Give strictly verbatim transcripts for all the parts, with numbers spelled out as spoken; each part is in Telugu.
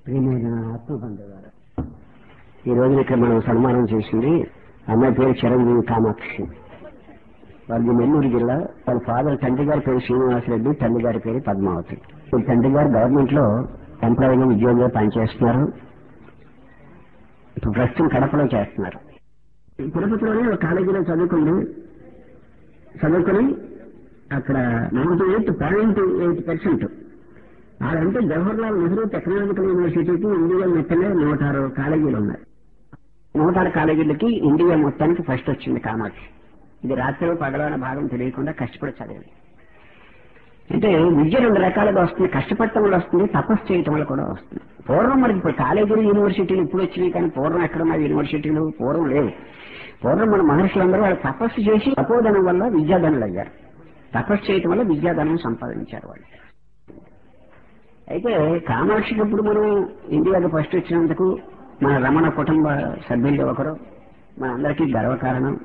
ప్రియమైన ఆత్మబంధువులారా, ఈ రోజున ఇక్కడ మనం సన్మానం చేసింది అమ్మాయి పేరు చిరంజీవి కామాక్షి. వాళ్ళది నెల్లూరు జిల్లా. వాళ్ళ ఫాదర్ తండ్రి గారి పేరు శ్రీనివాసరెడ్డి, తల్లి గారి పేరు పద్మావతి. తండ్రి గారు గవర్నమెంట్ లో ఎంప్లాయీగా ఉద్యోగంగా పనిచేస్తున్నారు. ఇప్పుడు ప్రస్తుతం కడపలో చేస్తున్నారు. తిరుపతిలోనే ఒక కాలేజీలో చదువుకుంది. చదువుకుని అక్కడ ninety eight point eight percent అదంటే జవహర్లాల్ నెహ్రూ టెక్నాలజికల్ యూనివర్సిటీకి ఇండియా మొత్తంలో నూట ఆరు కాలేజీలు ఉన్నాయి. నూట ఆరు కాలేజీలకి ఇండియా మొత్తానికి ఫస్ట్ వచ్చింది కామాక్షి. ఇది రాత్రిలో పగలైన భాగం తెలియకుండా కష్టపడి చదివింది. అంటే విద్య రెండు రకాలుగా వస్తుంది. కష్టపడటం వల్ల వస్తుంది, తపస్సు చేయటం వల్ల కూడా వస్తుంది. పూర్వం మనకి ఇప్పుడు కాలేజీలు యూనివర్సిటీలు ఇప్పుడు వచ్చినాయి, కానీ పూర్వం ఎక్కడున్న యూనివర్సిటీలు పూర్వం లేవు. పూర్వం మన మహర్షులందరూ వాళ్ళు తపస్సు చేసి తపోధనం వల్ల విద్యాధనులు అయ్యారు. తపస్సు చేయటం వల్ల విద్యాధనం సంపాదించారు వాళ్ళు. అయితే కామాక్షికి ఇప్పుడు మనం ఇండియాకి ఫస్ట్ వచ్చినందుకు మన రమణ కుటుంబ సభ్యులు ఒకరు మన అందరికీ గర్వకారణం.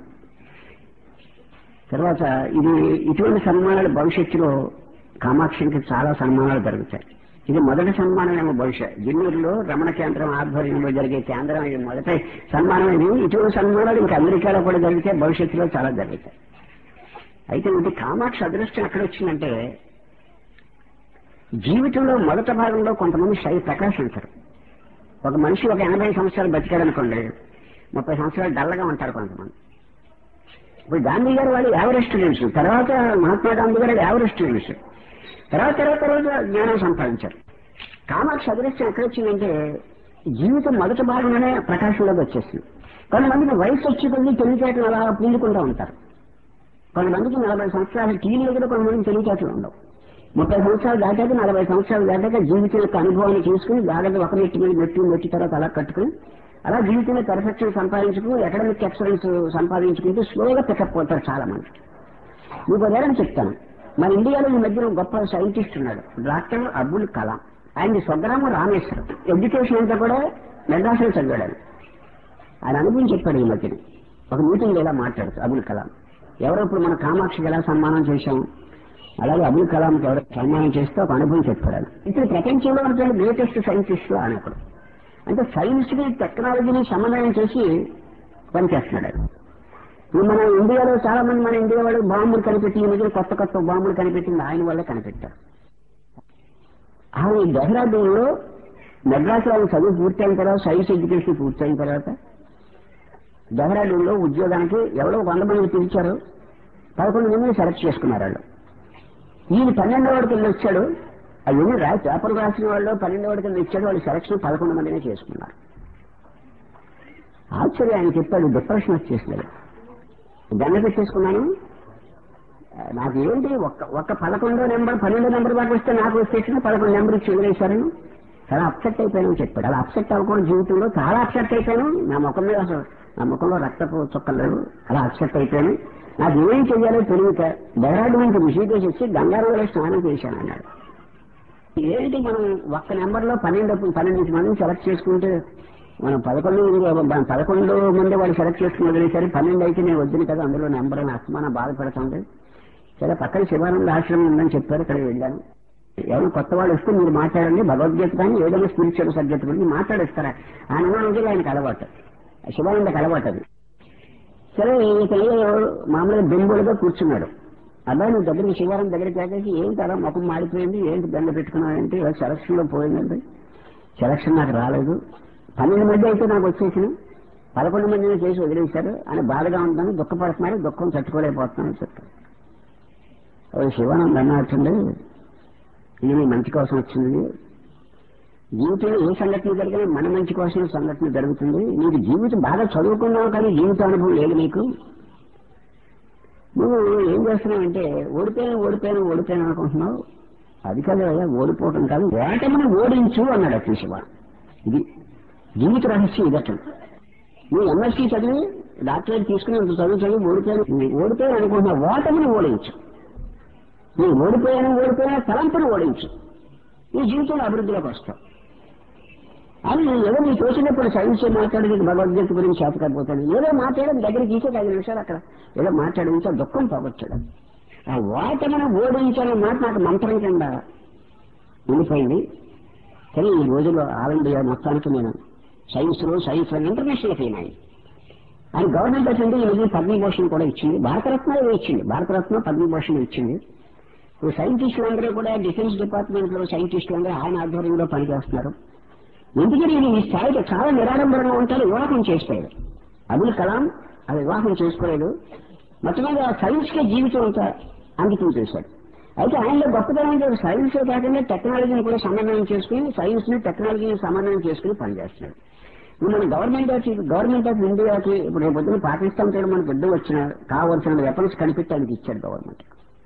తర్వాత ఇది ఇటువంటి సన్మానాలు భవిష్యత్తులో కామాక్షికి చాలా సన్మానాలు జరుగుతాయి. ఇది మొదటి సన్మానం ఏమో బహుశా జిన్నూరులో రమణ కేంద్రం ఆధ్వర్యంలో జరిగే కేంద్రం ఇది మొదటి సన్మానం. ఇది ఇటువంటి సన్మానాలు ఇంకా అమెరికాలో కూడా జరిగితే భవిష్యత్తులో చాలా జరుగుతాయి. అయితే ఇది కామాక్షి అదృష్టం ఎక్కడ వచ్చిందంటే, జీవితంలో మొదటి భాగంలో కొంతమంది శై ప్రకాశించరు. ఒక మనిషి ఒక ఎనభై సంవత్సరాలు బతికాడనుకోండి, ముప్పై సంవత్సరాలు డల్లగా ఉంటారు కొంతమంది. ఇప్పుడు గాంధీ గారు వాళ్ళు యావరేజ్ స్టూడెంట్స్, తర్వాత మహాత్మా గాంధీ గారు యావరేజ్ స్టూడెంట్స్, తర్వాత తర్వాత తర్వాత జ్ఞానం సంపాదించారు. కామాక్షి అదృష్టం ఎక్కడ వచ్చిందంటే, జీవితం మొదటి భాగంలోనే ప్రకాశంలోకి వచ్చేసింది. కొంతమందికి వయసు వచ్చి కొద్ది తెలివితేటలు అలా పీలుకుంటూ ఉంటారు. కొంతమందికి నలభై సంవత్సరాలు టీవీలో కూడా కొంతమందికి తెలివితేటలు ఉండవు. ముప్పై సంవత్సరాలు దాటాక నలభై సంవత్సరాలు దాటాక జీవితం యొక్క అనుభవాన్ని తీసుకుని జాగ్రత్త ఒక నెట్టి మీద మెట్టి మెట్టి తర్వాత అలా కట్టుకుని అలా జీవితంలో పర్ఫెక్షన్ సంపాదించుకుని ఎకడమిక్ ఎక్సలెన్స్ సంపాదించుకుంటూ స్లోగా పికప్ అవుతారు చాలా మంది. మీకు ఉదాహరణ చెప్తాను. మన ఇండియాలో ఈ మధ్యన గొప్ప సైంటిస్ట్ ఉన్నాడు, డాక్టర్ అబ్దుల్ కలాం. ఆయన స్వగ్రామం రామేశ్వరం. ఎడ్యుకేషన్ అంతా కూడా మెడ్రాసులో చదివాడు. ఆయన అనుభవం చెప్పాడు ఈ మధ్యన ఒక మీటింగ్ ఇలా మాట్లాడుతూ. అబ్దుల్ కలాం ఎవరో ఇప్పుడు మన కామాక్షికి ఎలా సన్మానం చేశాం, అలాగే అబ్దుల్ కలాంకి ఎవరో సన్మానం చేస్తే ఒక అనుభవం చెప్పాడు. ఇప్పుడు ప్రపంచంలో అంటే గ్రేటెస్ట్ సైంటిస్ట్ అని అప్పుడు. అంటే సైన్స్ ని టెక్నాలజీని సమన్వయం చేసి పనిచేస్తున్నాడు. ఇప్పుడు మన ఇండియాలో చాలా మంది మన ఇండియా వాళ్ళు బాంబులు కనిపెట్టి ఈ మధ్య కొత్త కొత్త బాంబులు కనిపెట్టింది ఆయన వల్లే కనిపెట్టారు. ఆయన డెహ్రాడూన్లో మెడ్రాస్ వాళ్ళు చదువు పూర్తయిన తర్వాత సైన్స్ ఎడ్యుకేషన్ పూర్తయిన తర్వాత డెహ్రాడూన్లో ఉద్యోగానికి ఎవరో వంద మంది పిలిచారు. పదకొండు మందిని సెలెక్ట్ చేసుకున్నారు వాళ్ళు. ఈయన పన్నెండో వాడికి వెళ్ళి వచ్చాడు. అవన్నీ రా పేపర్లు రాసిన వాళ్ళు పన్నెండో వాడికి వెళ్ళి వచ్చాడు. వాళ్ళు సెలక్షన్ పదకొండు మందినే చేసుకున్నారు. ఆశ్చర్యం ఆయన చెప్పాడు, డిప్రెషన్ వచ్చేసినాడు. దండ పెట్టేసుకున్నాను, నాకు ఏంటి ఒక్క ఒక్క పదకొండో నెంబర్ పన్నెండో నెంబర్ దాకా వస్తే నాకు వచ్చేసిన పదకొండు నెంబర్ ఇచ్చి వదిలేశారని చాలా అప్సెట్ అయిపోయానని చెప్పాడు. అలా అప్సెట్ అవ్వకూడదు జీవితంలో. చాలా అప్సెట్ అయిపోయాను. నా ముఖం మీద అసలు నా ముఖంలో రక్తపు చుక్కలేవు. అలా అప్సెట్ అయిపోయాను. నాకు ఏం చెయ్యాలో తెలియక డెహ్రాడూన్ రిషికేశ్ వచ్చి గంగారంలో స్నానం చేశాను అన్నాడు. ఏంటి మనం ఒక్క నెంబర్లో పన్నెండు పన్నెండు మందిని సెలెక్ట్ చేసుకుంటే మనం పదకొండు పదకొండు మంది వాళ్ళు సెలెక్ట్ చేసుకుని వదిలేసరి పన్నెండు అయితే నేను వద్దును కదా, అందులో నెంబర్ అని అస్తమానం బాధపడుతుంది. సరే పక్కన శివానంద ఆశ్రమం ఉందని చెప్పారు, ఇక్కడ వెళ్ళాను. ఎవరు కొత్త వాళ్ళు వస్తే మీరు మాట్లాడండి, భగవద్గీత కానీ ఏదైనా స్పిరిచువల్ సబ్జెక్ట్ గురించి మాట్లాడేస్తారా ఆయన రోజులు ఆయనకు అలవాటు, శివానందకు అలవాటు అది. సరే ఇతను మామూలుగా బెంబులుగా కూర్చున్నాడు. అబ్బాయి నువ్వు దగ్గరికి శివానంద దగ్గరికి కాకేసి ఏంటి అలా ముఖం మాడిపోయింది, ఏంటి దండ పెట్టుకున్నావు, ఇలా సెలక్షన్ లో పోయిందండి. సెలక్షన్ నాకు రాలేదు, పన్నెండు మంది అయితే నాకు వచ్చేసిన పదకొండు మందిని చేసి వదిలేశారు అని బాధగా ఉందని దుఃఖపడుతున్నారు, దుఃఖం తట్టుకోలేకపోతున్నాను చెప్పారు. శివానంద అన్నట్టుండి ఇది నీ మంచి కోసం వచ్చింది. జీవితంలో ఏ సంఘటన జరిగినా మన మంచి కోసం సంఘటన జరుగుతుంది. నీకు జీవితం బాగా చదువుకున్నావు కానీ జీవిత అనుభవం లేదు నీకు. నువ్వు ఏం చేస్తున్నావంటే ఓడిపోయాను ఓడిపోయాను ఓడిపోయాను అనుకుంటున్నావు. అది కాదు అయ్యా, ఓడిపోవటం కాదు, ఓటమిని ఓడించు అన్నాడు అతి శివ. ఇది జీవిత రహస్యం. ఇదట నువ్వు ఎంఎస్సీ చదివి డాక్టరేట్ తీసుకుని చదువు చదివి ఓడిపోయాను ఓడిపోయాను అనుకుంటున్నావు, ఓటమిని ఓడించు. నువ్వు ఓడిపోయాను ఓడిపోయినా తలంపుని ఓడించు, నీ జీవితంలో అభివృద్ధిలోకి వస్తావు. అని ఏదో నీకు తోచినప్పుడు సైన్స్ మాట్లాడి భగవద్గీత గురించి చేతకపోతాడు, ఏదో మాట్లాడడం దగ్గరికి తీసే ఐదు నిమిషాలు అక్కడ ఏదో మాట్లాడించా దుఃఖం పోగొచ్చాడు. ఆ ఓటమిని ఓడించాలనే మాట నాకు మంత్రం కింద ఉండిపోయింది. కానీ ఈ రోజుల్లో ఆల్ ఇండియా మొత్తానికి నేను సైన్స్లో సైన్స్ ఇంటర్నేషనల్ ఫెయిల్ అయ్యి ఆయన గవర్నమెంట్ ఆఫ్ ఇండియా ఈరోజు పద్మభూషణ్ కూడా ఇచ్చింది, భారతరత్న ఇచ్చింది, భారతరత్న పద్మభూషణ్ ఇచ్చింది. ఇప్పుడు సైంటిస్టులు అందరూ కూడా డిఫెన్స్ డిపార్ట్మెంట్ లో సైంటిస్టులు అందరూ ఆయన ఆధ్వర్యంలో పనిచేస్తున్నారు. ఎందుకని ఈ స్థాయిలో చాలా నిరాడంబరంగా ఉంటారు. వివాహం చేసుకోలేదు అబుల్ కలాం, అది వివాహం చేసుకోలేదు. మొత్తమే సైన్స్ కే జీవితం అంతా అంకితం చేశాడు. అయితే ఆయనలో గొప్పతనం అంటే సైన్స్ కాకుండా టెక్నాలజీని కూడా సమన్వయం చేసుకుని సైన్స్ ని టెక్నాలజీని సమన్వయం చేసుకుని పనిచేస్తున్నాడు. ఇప్పుడు మన గవర్నమెంట్ ఆఫ్ గవర్నమెంట్ ఆఫ్ ఇండియాకి ఇప్పుడు రేపు పొద్దున పాకిస్తాన్ సైడ్ మనకు యుద్ధం వచ్చిన కావాల్సిన వెపన్స్ కనిపెట్టడానికి ఇచ్చాడు గవర్నమెంట్.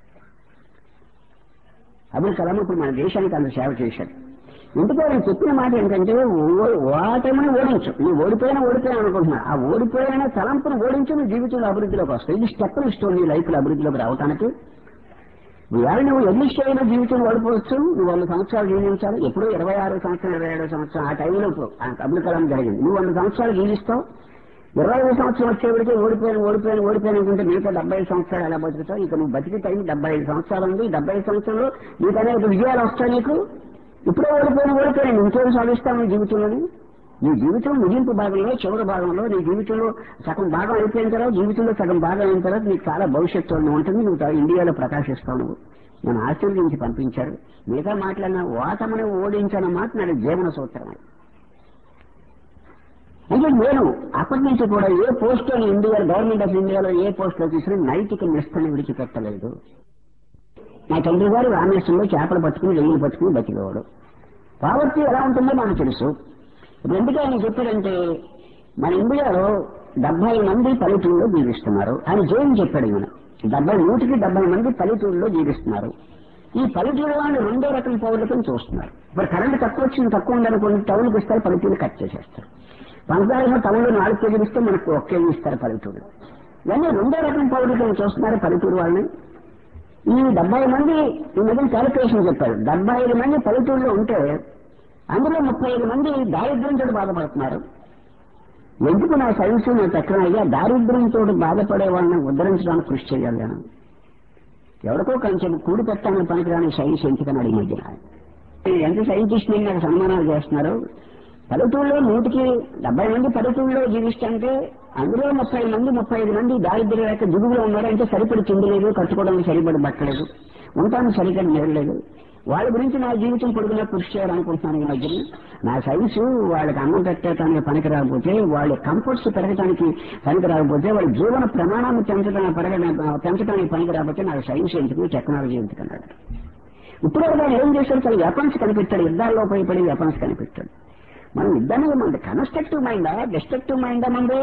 అబుల్ కలాం ఇప్పుడు మన దేశానికి అంత సేవ చేశాడు. ఇందుకు ఆయన చెప్పిన మాట ఏంటంటే ఓటమిని ఓడించు, నువ్వు ఓడిపోయినా ఓడిపోయాను అనుకుంటున్నా, ఆ ఓడిపోయిన తలంపును ఓడించు నువ్వు జీవితంలో అభివృద్ధిలోకి వస్తావు. ఇది స్టెప్పింగ్ స్టోన్ నీ లైఫ్ లో అభివృద్ధిలోకి రావడానికి. ఇవాళ నువ్వు ఎన్ని స్టేజ్లో జీవితం ఓడిపోవచ్చు, నువ్వు వంద సంవత్సరాలు జీవించాలి. ఎప్పుడో ఇరవై ఆరు సంవత్సరం ఇరవై ఏడో సంవత్సరం ఆ టైంలో అబుల్ కలాం జరిగింది. నువ్వు వంద సంవత్సరాలు జీవిస్తావు, ఇరవై ఐదు సంవత్సరం వచ్చేవాడికి ఓడిపోయాను ఓడిపోయాను ఓడిపోయాను అనుకుంటే మిగతా డెబ్బై ఐదు సంవత్సరాలు ఎలా బతుకుతావు? ఇక నువ్వు బతికి టైం డెబ్బై ఐదు సంవత్సరాలు ఉంది. డెబ్బై ఐదు సంవత్సరంలో నీకు అనేక విజయాలు వస్తాయి. నీకు ఇప్పుడే ఓడిపోయిన ఓడిపోయాను ఇంకేం సాధిస్తావు నీ జీవితంలోని? నీ జీవితం ముగింపు భాగంలో చివరి భాగంలో నీ జీవితంలో సగం భాగం అయిపోయిన తర్వాత జీవితంలో సగం భాగం అయిన తర్వాత నీకు చాలా భవిష్యత్తు ఉంటుంది. నువ్వు ఇండియాలో ప్రకాశిస్తావు. నువ్వు నేను ఆశీర్వదించి పంపించారు. మిగతా మాట్లాడిన ఓటమని ఓడించిన మాట నా జీవన సూత్రం. అంటే నేను అప్పటి నుంచి కూడా ఏ పోస్ట్ లో ఇండియా గవర్నమెంట్ ఆఫ్ ఇండియాలో ఏ పోస్ట్ లో తీసుకుని నైతిక నిష్ఠని విడిచిపెట్టలేదు. నా తండ్రి గారు రామేశ్వరంలో చేపలు పట్టుకుని వెయ్యిలు పట్టుకుని బతికేవాడు. పావర్టీ ఎలా ఉంటుందో నాకు తెలుసు. ఇప్పుడు ఎందుకు ఆయన చెప్పాడంటే మన ఇండియాలో డెబ్బై మంది పల్లెటూరులో జీవిస్తున్నారు. ఆయన జైన్ చెప్పాడు. ఈయన డెబ్బై నూటికి డెబ్బై మంది పల్లెటూరులో జీవిస్తున్నారు. ఈ పల్లెటూరు వాళ్ళు రెండో రకం పౌరులతో చూస్తున్నారు. ఇప్పుడు కరెంట్ తక్కువ వచ్చింది తక్కువ ఉందనుకోండి టౌన్కి ఇస్తారు, పల్లెటూరు కట్ చేసేస్తారు. పంచదార టౌన్లో నాలుగు కేజీలు ఇస్తే మనకు ఒక కేజీ ఇస్తారు పల్లెటూరు. ఇవన్నీ రెండో రకం పౌరులతో చూస్తున్నారు పల్లెటూరు వాళ్ళని. ఈ డెబ్బై మంది ఈ మధ్య క్యాలిక్యులేషన్ చెప్పారు. డెబ్బై ఐదు మంది పల్లెటూరులో ఉంటే అందులో ముప్పై ఐదు మంది దారిద్ర్యంతో బాధపడుతున్నారు. ఎందుకు నా సైన్స్ నా టెక్నాలజీ దారిద్ర్యంతో బాధపడే వాళ్ళని ఉద్ధరించడానికి కృషి చేయాలి. నేను ఎవరికో కొంచెం కూడి పెట్టాలని పనికిరాని సైన్స్ ఎందుకని అడిగి మధ్యన ఎంత సైంటిస్టులు నాకు సన్మానాలు చేస్తున్నారు. పల్లెటూరులో నూటికి డెబ్బై మంది పల్లెటూరులో జీవిస్తుంటే అందులో ముప్పై మంది ముప్పై ఐదు మంది దారిద్ర్య రేఖ దిగువలో ఉన్నారు. అంటే సరిపడి తిండి లేదు, కట్టుకోవడానికి సరిపడి బట్టలేదు, ఉండటానికి సరిపడి నేరలేదు. వాళ్ళ గురించి నా జీవితం పొడుగునా కృషి చేయాలనుకుంటున్నాను. ఈ మధ్యన నా సైన్స్ వాళ్ళకి అన్నం పెట్టడానికి పనికి రాకపోతే, వాళ్ళ కంఫర్ట్స్ పెరగడానికి పనికి రాకపోతే, వాళ్ళ జీవన ప్రమాణాన్ని పెంచడానికి పెరగ పెంచడానికి పనికి రాకపోతే నాకు సైన్స్ ఎందుకు టెక్నాలజీ ఎందుకన్నాడు. ఇప్పుడు ఆయన ఏం చేశాడు? చాలా వెపన్స్ కనిపెట్టాడు. యుద్ధాల్లో ఉపయోగపడి వెపన్స్ కనిపెట్టాడు. మనం యుద్ధాన్ని మన కన్స్ట్రక్టివ్ మైండా డిస్ట్రక్టివ్ మైండా మంది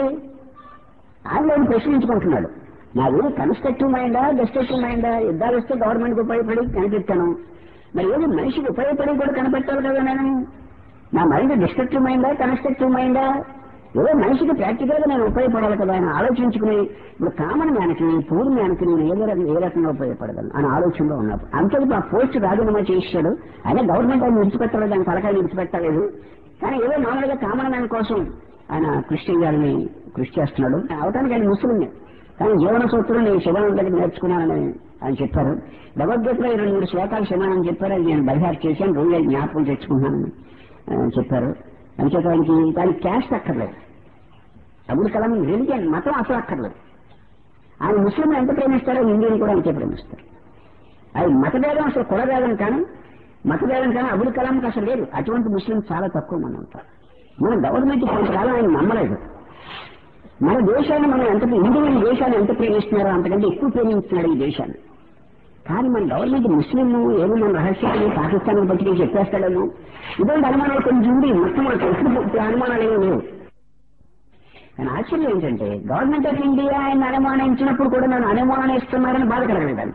ఆయన ప్రశ్నించుకుంటున్నాడు. నాది కన్స్ట్రక్టివ్ మైండా డిస్ట్రక్టివ్ మైండా? యుద్ధాలు వస్తే గవర్నమెంట్కి ఉపయోగపడి కనిపెట్టాను. మరి ఏది మనిషికి ఉపయోగపడి కూడా కనిపెట్టాలి కదా. నేను నా మైండ్ డిస్ట్రక్టివ్ మైండా కన్స్ట్రక్టివ్ మైండా? ఏదో మనిషికి ప్రాక్టికల్ గా నేను ఉపయోగపడాలి కదా అని ఆలోచించుకుని ఇప్పుడు కామన్ మ్యాన్కి పూర్ మ్యాన్కి నేను ఏ రకంగా ఏ రకంగా ఉపయోగపడగలను అని ఆలోచనలో ఉన్నప్పుడు అంతకు ఆ పోస్ట్ రాజీనామా చేశాడు. ఆయన గవర్నమెంట్ ఆయన విడిచిపెట్టలేదు, ఆయన తలకాయ విడిచిపెట్టలేదు. కానీ ఏదో మామూలుగా కామన్ మ్యాన్ కోసం ఆయన కృషి చేయాలని కృషి చేస్తున్నాడు. అవటానికి ఆయన ముస్లింనే, కానీ జీవన సూత్రం నేను శివానంద దగ్గర నేర్చుకున్నానని ఆయన చెప్పారు. భగవద్గీతలో రెండు మూడు శ్లోకాలు శివానంద చెప్పారు. అది నేను బరిహార్ చేశాను, రోజు జ్ఞాపకం తెచ్చుకున్నానని చెప్పారు. అంచేత ఆయనకి దానికి క్యాస్ట్ అక్కర్లేదు. అబుల్ కలాం రిలీజియన్ మతం అసలు అక్కర్లేదు. ఆయన ముస్లింలు ఎంత ప్రేమిస్తారో హిందీని కూడా అంతే ప్రేమిస్తారు. అది మతభేదం అసలు కులభేదం కానీ మతభేదం కానీ అబుల్ కలాంకి అసలు లేదు. అటువంటి ముస్లిం చాలా తక్కువ మంది ఉంటారు. మన గవర్నమెంట్ కొంతకాలం ఆయన నమ్మలేదు. మన దేశాన్ని మనం ఎంత ఇండియన్ దేశాన్ని ఎంత ప్రేమిస్తున్నారో అంతకంటే ఎక్కువ ప్రేమిస్తున్నాడు ఈ దేశాన్ని. కానీ మన గవర్నమెంట్ ముస్లిం ఏమో మన రహస్యాన్ని పాకిస్తాన్ బట్టి చెప్పేస్తాడేమో ఇటువంటి అనుమానాలు కొంచెం ఉంది. మొత్తం మనకు ఎప్పుడు అనుమానాలు ఏమీ లేవు. కానీ ఆశ్చర్యం ఏంటంటే గవర్నమెంట్ ఆఫ్ ఇండియా ఆయన అనుమానించినప్పుడు కూడా నన్ను అనుమానిస్తున్నారని బాధ కలగలేదని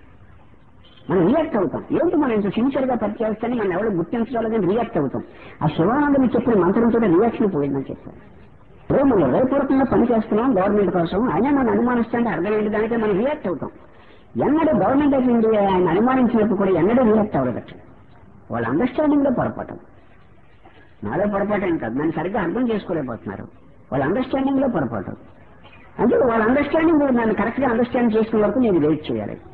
మనం రియాక్ట్ అవుతాం. ఏంటి మనం ఇంత సిన్సియర్ గా పరిచయిస్తాని మనం ఎవరు గుర్తించగలని రియాక్ట్ అవుతాం. ఆ శివానందని చెప్పిన మంత్రంతో రియాక్షన్ పోయిందని చెప్పారు. ఇప్పుడు మనం హృదయపూర్వకంగా పనిచేస్తున్నాం గవర్నమెంట్ కోసం, అయినా మనం అనుమానిస్తుంటే అర్థం ఏంటి దానికే మనం రియాక్ట్ అవుతాం. ఎన్నడూ గవర్నమెంట్ ఆఫ్ ఇండియా ఆయన అనుమానించినప్పుడు కూడా ఎన్నడూ రియాక్ట్ అవ్వదట. వాళ్ళ అండర్స్టాండింగ్ లో పొరపాటు, నాలో పొరపాటు ఏం కాదు, నన్ను సరిగ్గా అర్థం చేసుకోలేకపోతున్నారు. వాళ్ళ అండర్స్టాండింగ్ లో పొరపాటు. అంటే వాళ్ళ అండర్స్టాండింగ్ నన్ను కరెక్ట్ గా అండర్స్టాండ్ చేసుకునే వరకు నేను వెయిట్ చేయాలి.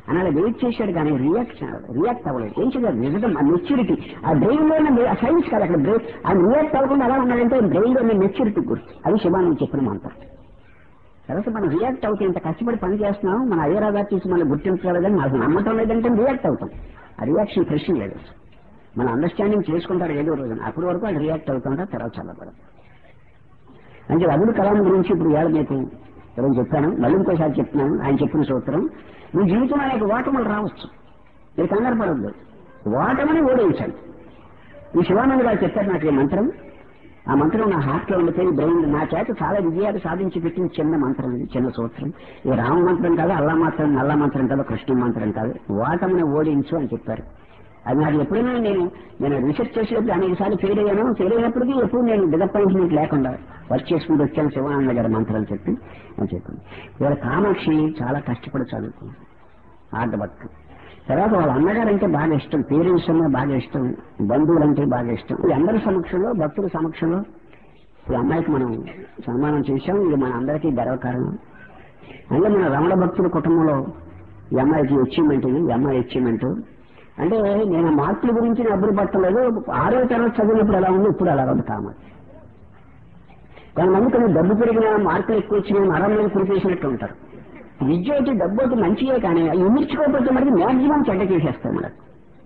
అని అలా వెయిట్ చేశాడు కానీ రియాక్ట్ రియాక్ట్ అవ్వలేదు. ఏం చేయాలి? నిజం ఆ మెచ్యూరిటీ ఆ బ్రెయిన్ లో ఉన్న సైన్స్ కాదు అక్కడ బ్రెయిన్ ఆ రియాక్ట్ అవ్వకుండా ఎలా ఉన్నాడంటే బ్రెయిన్ లో ఉన్న మెచ్యూరిటీ గుర్తు. అది శివానంద చెప్పిన మంత్రం. తర్వాత మనం రియాక్ట్ అవుతాం, ఇంత కష్టపడి పని చేస్తున్నాం, మన అయ్యరాగా తీసి మనం గుర్తించగలదని నాకు నమ్మటం లేదంటే రియాక్ట్ అవుతాం. ఆ రియాక్షన్ ప్రశ్న లేదు, మన అండర్స్టాండింగ్ చేసుకుంటారు ఏదో రోజున. అప్పటి వరకు అది రియాక్ట్ అవుతుంటారు, తర్వాత చల్లబడదు. అంటే అబ్దుల్ కలాం గురించి ఇప్పుడు ఏళ్ళ మీకు ఈరోజు చెప్పాను, మళ్ళీ ఇంకోసారి చెప్తున్నాను. ఆయన చెప్పిన సూత్రం, మీ జీవితంలో అనేక ఓటములు రావచ్చు, మీరు కంగారు పడవద్దు, ఓటమని ఓడించండి. ఈ శివానంద గారు చెప్పారు నాకు ఈ మంత్రం. ఆ మంత్రం నా హార్ట్ లో ఉండిపోయి బ్రెయిన్ నా చేత చాలా విజయాలు సాధించి పెట్టిన చిన్న మంత్రం, ఇది చిన్న సూత్రం. ఇది రామ మంత్రం కాదు, అల్లా మంత్రం, నల్ల మంత్రం కాదు, కృష్ణ మంత్రం కాదు, ఓటమని ఓడించు అని చెప్పారు. అది నాకు ఎప్పుడైనా నేను నేను రీసెర్చ్ చేసేటప్పుడు అనేక సార్లు ఫెయిల్ అయ్యాను. ఫెయిల్ అయినప్పటికీ ఎప్పుడు నేను డిసప్పాయింట్మెంట్ లేకుండా వర్క్ చేసుకుంటూ వచ్చాను శివానంద గారి మంత్రాలు చెప్పి అని చెప్పింది. ఇవాళ కామాక్షి చాలా కష్టపడి చదువుకుంది, హార్డ్ వర్క్. తర్వాత వాళ్ళ అన్నగారంటే బాగా ఇష్టం, పేరెంట్స్ అన్నా బాగా ఇష్టం, బంధువులంటే బాగా ఇష్టం. ఈ అందరి సమక్షంలో, భక్తుల సమక్షంలో ఈ అమ్మాయికి మనం సన్మానం చేశాం. ఇది మన అందరికీ గర్వకారణం. అంటే మన రమణ భక్తుల కుటుంబంలో ఈ అమ్మాయికి అచీవ్మెంట్, ఇది ఈ అమ్మాయి అచీవ్మెంట్. అంటే నేను మార్కుల గురించి అబ్బులు పట్టలేదు, ఆరో తరగతి చదివినప్పుడు ఎలా ఉంది, ఇప్పుడు అలా ఉంది కామాక్షి. కొంతమంది కొన్ని డబ్బు పెరిగిన మార్కులు ఎక్కువ వచ్చిన మరం మీద కురిపేసినట్టు ఉంటారు. విద్య అయితే డబ్బు అయితే మంచియే, కానీ ఇమిర్చుకోకపోతే మనకి మ్యాక్సిమం చెడ్డ చేసేస్తాయి. మనకు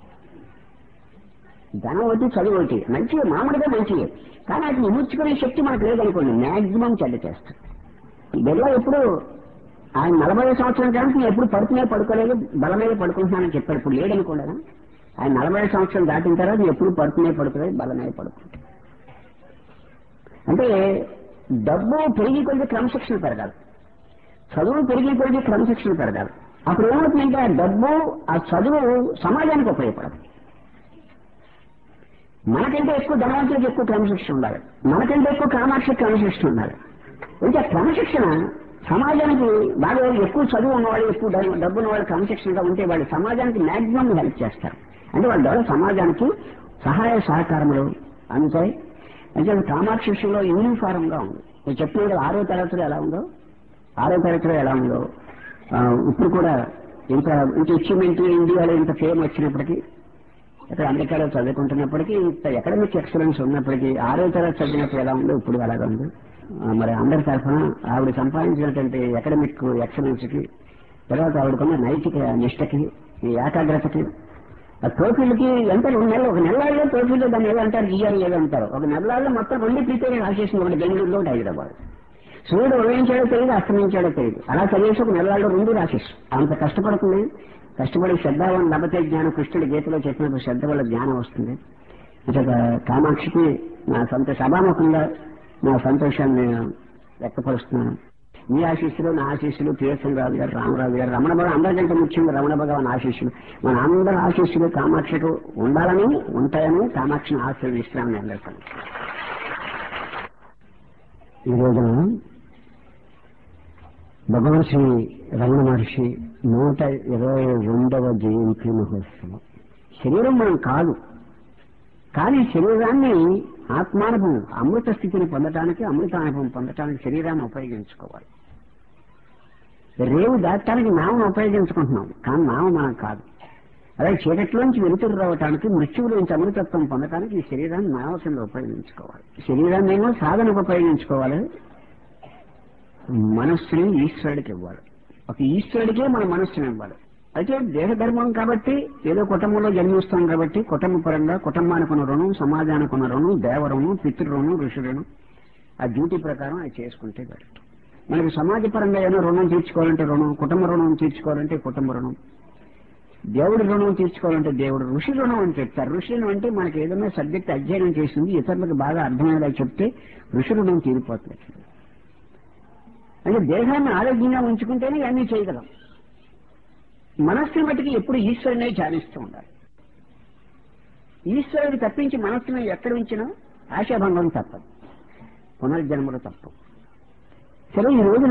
ధనం ఒకటి చదువు ఒకటి మంచిగా మామూలుగా మంచియే, కానీ అది ఇమిర్చుకునే శక్తి మనకు లేదనుకోండి, మ్యాక్సిమం చెడ్డ చేస్తాం. బిర్లా ఎప్పుడు ఆయన నలభై సంవత్సరం కానీ నేను ఎప్పుడు పడుకునే పడుకోలేదు, బలమే పడుకుంటున్నానని చెప్పాడు. ఇప్పుడు లేదనుకోండి, ఆయన నలభై సంవత్సరం దాటిన తర్వాత నేను ఎప్పుడు పడుకునే పడుకోలేదు, బలమే పడుకుంటాను. అంటే డబ్బు పెరిగి కొద్ది క్రమశిక్షణ పెరగాలి, చదువు పెరిగి కొద్ది క్రమశిక్షణ పెరగాలి. అప్పుడు ఏమవుతుందంటే ఆ డబ్బు ఆ చదువు సమాజానికి ఉపయోగపడదు. మనకంటే ఎక్కువ ధనవంతులకు ఎక్కువ క్రమశిక్షణ ఉండాలి, మనకంటే ఎక్కువ కామాక్షి క్రమశిక్షణ ఉండాలి. ఇంకా క్రమశిక్షణ సమాజానికి బాగా ఎక్కువ చదువు ఉన్నవాళ్ళు, ఎక్కువ డబ్బు ఉన్నవాళ్ళు క్రమశిక్షణగా ఉంటే వాళ్ళు సమాజానికి మాక్సిమం హెల్ప్ చేస్తారు. అంటే వాళ్ళ ద్వారా సమాజానికి సహాయ సహకారములు అందుతాయి. అంటే కామాక్షి విషయంలో యూనిఫారంగా ఉంది. నేను చెప్పిన ఆరో తరగతిలో ఎలా ఉందో ఆరో తరగతిలో ఎలా ఉందో ఇప్పుడు కూడా ఇంత ఇంత అచీవ్మెంట్, ఇండియాలో ఇంత ఫేమ్ వచ్చినప్పటికీ, ఇక్కడ అమెరికాలో చదువుకుంటున్నప్పటికీ, ఇంత ఎకడమిక్ ఎక్సలెన్స్ ఉన్నప్పటికీ ఆరో తరగతి చదివినప్పుడు ఎలా ఉందో ఇప్పుడు అలాగే ఉంది. మరి అందరి తరఫున ఆవిడ సంపాదించినటువంటి ఎకడమిక్ ఎక్సలెన్స్ కి, తర్వాత ఆవిడకున్న నైతిక నిష్టకి, ఈ ఏకాగ్రతకి, ఆ టోఫీలకి ఎంత రెండు నెలలు ఒక నెలల్లో టోఫీలో దాన్ని ఏదో అంటారు, జిఆర్ ఏదో అంటారు. ఒక నెలల్లో మొత్తం రెండు ప్రిపేర్ రాసేసింది, ఒకటి బెంగళూరులో, ఒకటి హైదరాబాద్. సూర్యుడు ఉదయించాడో తెలియదు, అస్తమించాడో తెలియదు, అలా చదివేసి ఒక నెలల్లో రెండు రాసేసి అంత కష్టపడుతుంది. కష్టపడి శ్రద్ధ వల్ల లభతే జ్ఞానం, కృష్ణుడి గీతలో చెప్పినప్పుడు శ్రద్ధ వల్ల జ్ఞానం వస్తుంది. కామాక్షికి నా సంతోష సభాముఖంగా నా సంతోషాన్ని వ్యక్తపరుస్తున్నాను. మీ ఆశీస్సులు, నా ఆశీస్సులు, పిఎస్ఎన్ రాజు గారు, రామరాజు గారు, రమణ భగవాన్, అందరికంటే ముఖ్యంగా రమణ భగవాన్ ఆశీస్సులు, మన అందరి ఆశీస్సులు కామాక్షికు ఉండాలని, ఉంటాయని కామాక్షిని ఆశీర్వదిస్తున్నామని అందరికీ. ఈ రోజున భగవాన్ శ్రీ రమణ మహర్షి నూట ఇరవై రెండవ జయంతి మహోత్సవం. శరీరం మనం కాదు, కానీ శరీరాన్ని ఆత్మానుభవం, అమృత స్థితిని పొందటానికి, అమృతానుభవం పొందటానికి శరీరాన్ని ఉపయోగించుకోవాలి. రేవు దాటడానికి నామం ఉపయోగించుకుంటున్నాం, కానీ నామం మనం కాదు. అలాగే చీకట్లోంచి వెలుతురు రావటానికి, మృత్యువులోంచి అమృతత్వం పొందటానికి ఈ శరీరాన్ని నామ కింద ఉపయోగించుకోవాలి. శరీరాన్ని ఏమో సాధనకు ఉపయోగించుకోవాలి, మనస్సుని ఈశ్వరుడికి ఇవ్వాలి. ఒక ఈశ్వరుడికే మన మనస్సుని ఇవ్వాలి. అయితే దేహధర్మం కాబట్టి, ఏదో కుటుంబంలో జన్మిస్తాం కాబట్టి కుటుంబ పరంగా కుటుంబానికి ఉన్న రుణం, సమాజానికి ఉన్న రుణం, దేవ రుణం, పితృ రుణం, ఋషి రుణం, ఆ డ్యూటీ ప్రకారం అది చేసుకుంటే కరెక్ట్. మనకి సమాజ పరంగా ఏదో రుణం తీర్చుకోవాలంటే రుణం, కుటుంబ రుణం తీర్చుకోవాలంటే కుటుంబ రుణం, దేవుడి రుణం తీర్చుకోవాలంటే దేవుడు, ఋషి రుణం అని చెప్తారు. ఋషి రుణం అంటే మనకి ఏదైనా సబ్జెక్ట్ అధ్యయనం చేసింది ఇతరులకు బాగా అర్థమయ్యేలా చెప్తే ఋషి రుణం తీరిపోతుంది. అంటే దేహాన్ని ఆరోగ్యంగా ఉంచుకుంటేనే ఇవన్నీ చేయగలం. మనస్సుని బట్టికి ఎప్పుడు ఈశ్వరునే ధ్యానిస్తూ ఉండాలి. ఈశ్వరుడికి తప్పించి మనస్సును ఎక్కడ ఉంచినా ఆశాభంగం తప్పదు, పునర్జన్మలు తప్పు. సరే, ఈ రోజున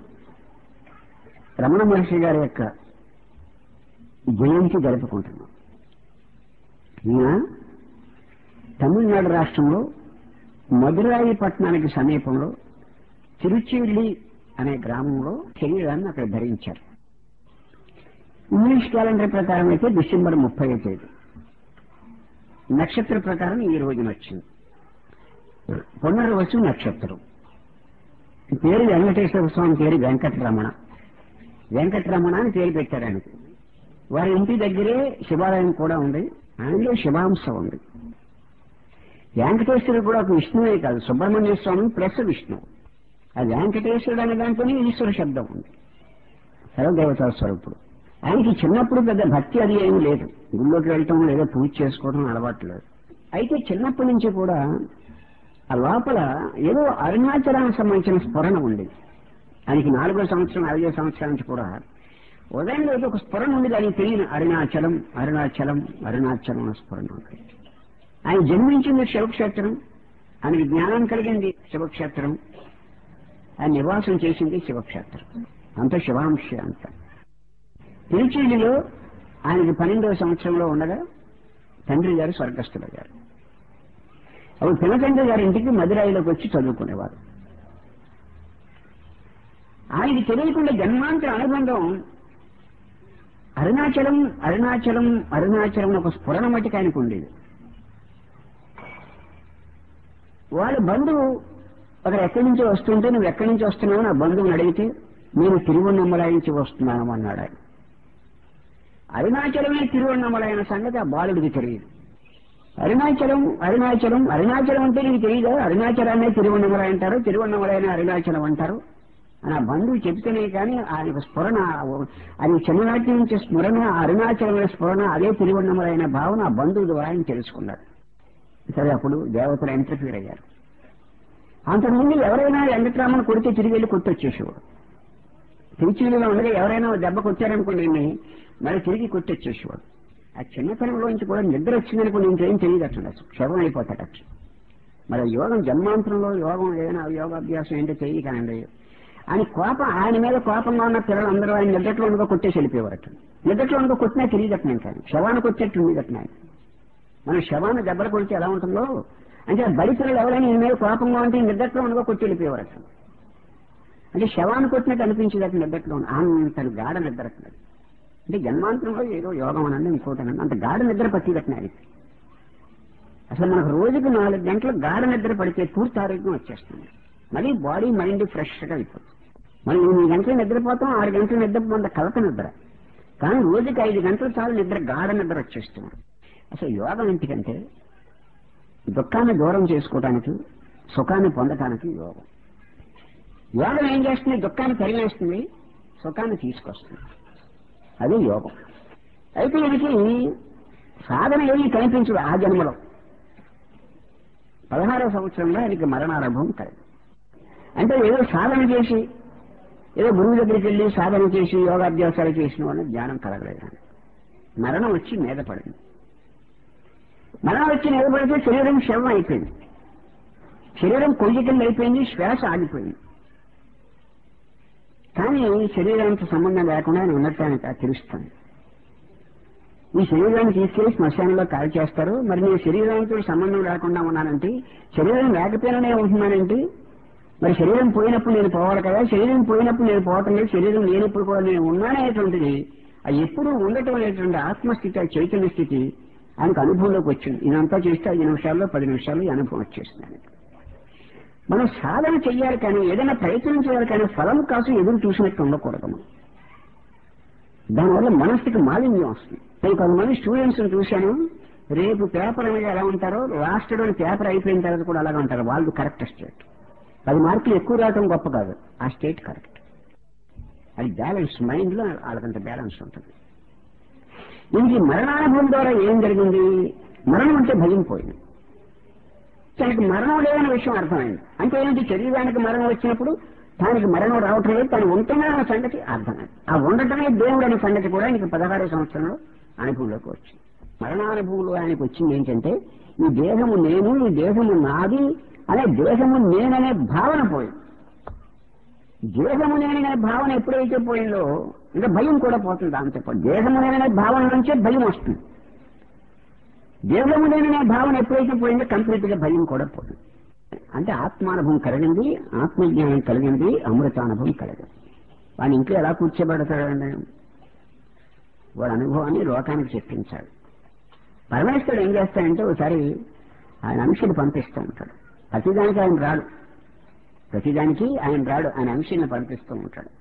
రమణ మహర్షి గారి యొక్క జయంతి జరుపుకుంటున్నాం. ఈయన తమిళనాడు రాష్ట్రంలో మదురాయి పట్టణానికి సమీపంలో తిరుచిల్లి అనే గ్రామంలో శరీరాన్ని అక్కడ ధరించారు. ఇంగ్లీష్ క్యాలెండర్ ప్రకారం అయితే డిసెంబర్ ముప్పై తేదీ నక్షత్ర ప్రకారం ఈ రోజున వచ్చింది. పునర్వసు నక్షత్రం. పేరు వెంకటేశ్వర స్వామి పేరు వెంకటరమణ. వెంకటరమణ అని పేరు పెట్టారు ఆయనకి. వారి ఇంటి దగ్గరే శివాలయం కూడా ఉంది. ఆయనలో శివాంశ ఉంది. వెంకటేశ్వరుడు కూడా ఒక విష్ణువే కాదు, సుబ్రహ్మణ్య స్వామి ప్లస్ విష్ణువు. ఆ వెంకటేశ్వరుడు అనే దాంట్లోనే ఈశ్వర శబ్దం ఉంది. సర్వదేవతా స్వరూపుడు. ఆయనకి చిన్నప్పుడు పెద్ద భక్తి అది ఏమీ లేదు. గుళ్ళోకి వెళ్ళటం లేదా పూజ చేసుకోవడం అలవాటు లేదు. అయితే చిన్నప్పటి నుంచి కూడా ఆ లోపల ఏదో అరుణాచలానికి సంబంధించిన స్ఫురణ ఉంది. ఆయనకి నాలుగో సంవత్సరం ఐదో సంవత్సరం నుంచి కూడా ఉదయం ఏదో ఒక స్ఫురణ ఉంది. దానికి తెలియని అరుణాచలం అరుణాచలం అరుణాచలం అనే స్ఫురణ ఉంది. ఆయన జన్మించింది శివక్షేత్రం, ఆయనకి జ్ఞానం కలిగింది శివక్షేత్రం, ఆయన నివాసం చేసింది శివక్షేత్రం. అంత శివాంశ అంత. తిరుచిలో ఆయనకి పన్నెండవ సంవత్సరంలో ఉండగా తండ్రి గారు స్వర్గస్థులయ్యారు. అప్పుడు పినతండ్రి గారి ఇంటికి మదురాయిలోకి వచ్చి చదువుకునేవారు. ఆయనకి తెలియకుండా జన్మాంతర అనుబంధం అరుణాచలం అరుణాచలం అరుణాచలం ఒక స్ఫురణ మట్టికి ఆయనకు ఉండేది. వాళ్ళ బంధువు ఒకరు ఎక్కడి నుంచి వస్తుంటే నువ్వు ఎక్కడి నుంచి వస్తున్నావు నా బంధువుని అడిగితే నేను తిరువన్నమలై నుంచి వస్తున్నాను అన్నాడు ఆయన. అరుణాచలమే తిరువన్నమలై అనే సంగతి ఆ బాలుడికి తెలియదు. అరుణాచలం అరుణాచలం అరుణాచలం అంటే నీకు తెలియదు, అరుణాచలాన్నే తిరువన్నమలై అంటారు, తిరువన్నమలైన అరుణాచలం అంటారు అని ఆ బంధువు చెప్తేనే కానీ ఆయన స్ఫురణ, అది చిన్ననాటి నుంచి స్మరణ, అరుణాచలమైన స్ఫురణ, అదే తిరువన్నమలైన భావన ఆ బంధువు ద్వారా ఆయన తెలుసుకున్నాడు. సరే, అప్పుడు దేవతలు ఇంటర్ఫీర్ అయ్యారు. అంతకుముందు ఎవరైనా వెంకటరామన్ కొడితే తిరిగి వెళ్ళి కొట్టొచ్చేసేవాడు. తిరుచిలో ఉండగా ఎవరైనా దెబ్బ కొట్టారనుకోండి మరి తిరిగి కొట్టొచ్చేసేవాడు. ఆ చిన్నతనంలోంచి కూడా నిద్ర వచ్చిందనుకో ఇంకేం తెలియదు అట్లా, క్షవం అయిపోతాడు అట్లా. మరి యోగం జన్మాంతరంలో యోగం ఏదైనా యోగాభ్యాసం ఏంటో తెలియకనండి. ఆయన కోపం, ఆయన మీద కోపంగా ఉన్న పిల్లలందరూ ఆయన నిద్రలో ఉండగా కొట్టేసి వెళ్ళిపోయేవారు అట్లా. నిద్రలో ఉండగా కొట్టినా తెలియదు అట్లా. కానీ శవానికి వచ్చేట్టు ఉంది అట్లా. మనం శవాన్ని దెబ్బలు కొడితే ఎలా ఉంటుందో అంటే బడి పిల్లలు ఎవరైనా ఈ మీద కోపంగా ఉంటే నిద్రలో ఉండగా కొట్టి వెళ్ళిపోయేవారు అట్లా. అంటే శవాన్ని కొట్టినట్టు అనిపించేది అట్లా నిద్రలో. అంతను గాఢ నిద్ర అట్లేదు. అంటే జన్మాంతరంలో ఏదో యోగం అనండి ఇంకోటి అనండి అంత గాఢ నిద్ర పట్టిదట్టిన ఆయనకి. అసలు మనకు రోజుకి నాలుగు గంటలు గాఢ నిద్ర పడితే పూర్తి ఆరోగ్యం వచ్చేస్తుంది. మళ్ళీ బాడీ మైండ్ ఫ్రెష్గా అయిపోతుంది. మనం ఎనిమిది గంటలు నిద్రపోతాం, ఆరు గంటలు నిద్రపోతే కలత నిద్ర. కానీ రోజుకి ఐదు గంటలు చాలు నిద్ర, గాఢ నిద్ర వచ్చేస్తుంది. అసలు యోగం ఏంటికంటే దుఃఖాన్ని దూరం చేసుకోవడానికి, సుఖాన్ని పొందటానికి యోగం. యోగం ఏం చేస్తుంది? దుఃఖాన్ని పరిగణిస్తుంది, సుఖాన్ని తీసుకొస్తుంది. అది యోగం. అయితే వీరికి సాధన ఏమీ కనిపించదు. ఆ జన్మలో పదహారవ సంవత్సరంలో ఆయనకి మరణానుభవం కలిగింది. అంటే ఏదో సాధన చేసి, ఏదో గురువు దగ్గరికి వెళ్ళి సాధన చేసి యోగాభ్యాసాలు చేసిన వాళ్ళని జ్ఞానం కలగలేదు. మరణం వచ్చి మీద పడింది. మరణం వచ్చి మీద పడితే శరీరం శవం అయిపోయింది. శరీరం కొయ్యి కింద అయిపోయింది, శ్వాస ఆగిపోయింది. కానీ శరీరానికి సంబంధం లేకుండా ఆయన ఉన్నట్టు తెలుస్తుంది. ఈ శరీరాన్ని తీసుకెళ్లి శ్మశానంలో కాల్ చేస్తారు. మరి నేను శరీరానికి సంబంధం లేకుండా ఉన్నానంటే, శరీరం లేకపోయినానే ఉంటున్నానంటే, మరి శరీరం పోయినప్పుడు నేను పోవాలి కదా, శరీరం పోయినప్పుడు నేను పోవటం లేదు, శరీరం లేనప్పుడు కూడా నేను ఉన్నాననేటువంటిది అది ఎప్పుడు ఉండటం అనేటువంటి ఆత్మస్థితి, ఆ చైతన్య స్థితి ఆయనకు అనుభవంలోకి వచ్చింది. ఇదంతా చేస్తే ఐదు నిమిషాల్లో పది నిమిషాల్లో ఈ అనుభవం వచ్చేస్తుంది. మనం సాధన చెయ్యాలి, కానీ ఏదైనా ప్రయత్నం చేయాలి, కానీ ఫలం కాసు ఎదురు చూసినట్టు ఉండకూడదు. మనం దానివల్ల మనస్సుకి మాలిన్యం వస్తుంది. నేను కొంతమంది స్టూడెంట్స్ చూశాను, రేపు పేపర్ మీద ఎలా ఉంటారో లాస్ట్ రోజు పేపర్ అయిపోయిన తర్వాత కూడా అలాగే ఉంటారు. వాళ్ళు కరెక్ట్ స్టేట్. పది మార్కులు ఎక్కువ రావడం గొప్ప కాదు, ఆ స్టేట్ కరెక్ట్. అది బ్యాలెన్స్, మైండ్ లో వాళ్ళకంత బ్యాలెన్స్ ఉంటుంది. దీనికి మరణానుభవం ద్వారా ఏం జరిగింది? మరణం అంటే భయం పోయింది. తనకి మరణం లేదనే విషయం అర్థమైంది. అంటే ఏంటి? శరీరానికి మరణం వచ్చినప్పుడు దానికి మరణం రావటం లేదు, తను ఉంటున్న సంగతి అర్థమైంది. ఆ ఉండటమే దేవుడు అనే సంగతి కూడా ఆయనకి పదహారో సంవత్సరంలో అనుభవంలోకి వచ్చింది. మరణానుభవంలో ఆయనకు వచ్చింది ఏంటంటే, ఈ దేహము నేను, ఈ దేహము నాది అనే దేహము నేననే భావన పోయింది. దేహము నేననే భావన ఎప్పుడైతే పోయిందో ఇంకా భయం కూడా పోతుంది. దాంతో దేహము నేననే భావన నుంచే భయం వస్తుంది. దేహము నేననే భావన ఎప్పుడైతే పోయిందో కంప్లీట్ గా భయం కూడా పోతుంది. అంటే ఆత్మానుభవం కలిగింది, ఆత్మజ్ఞానం కలిగింది, అమృతానుభవం కలిగింది. వాడిని ఇంట్లో ఎలా కూర్చోబెడతాడండి? వాడి అనుభవాన్ని లోకానికి చెప్పించాడు. పరమేశ్వరుడు ఏం చేస్తాడంటే ఒకసారి ఆయన అంశని పంపిస్తూ ఉంటాడు. ప్రతిదానికి ఆయన రాడు, ప్రతిదానికి ఆయన రాడు, ఆయన అంశాన్ని పంపిస్తూ ఉంటాడు.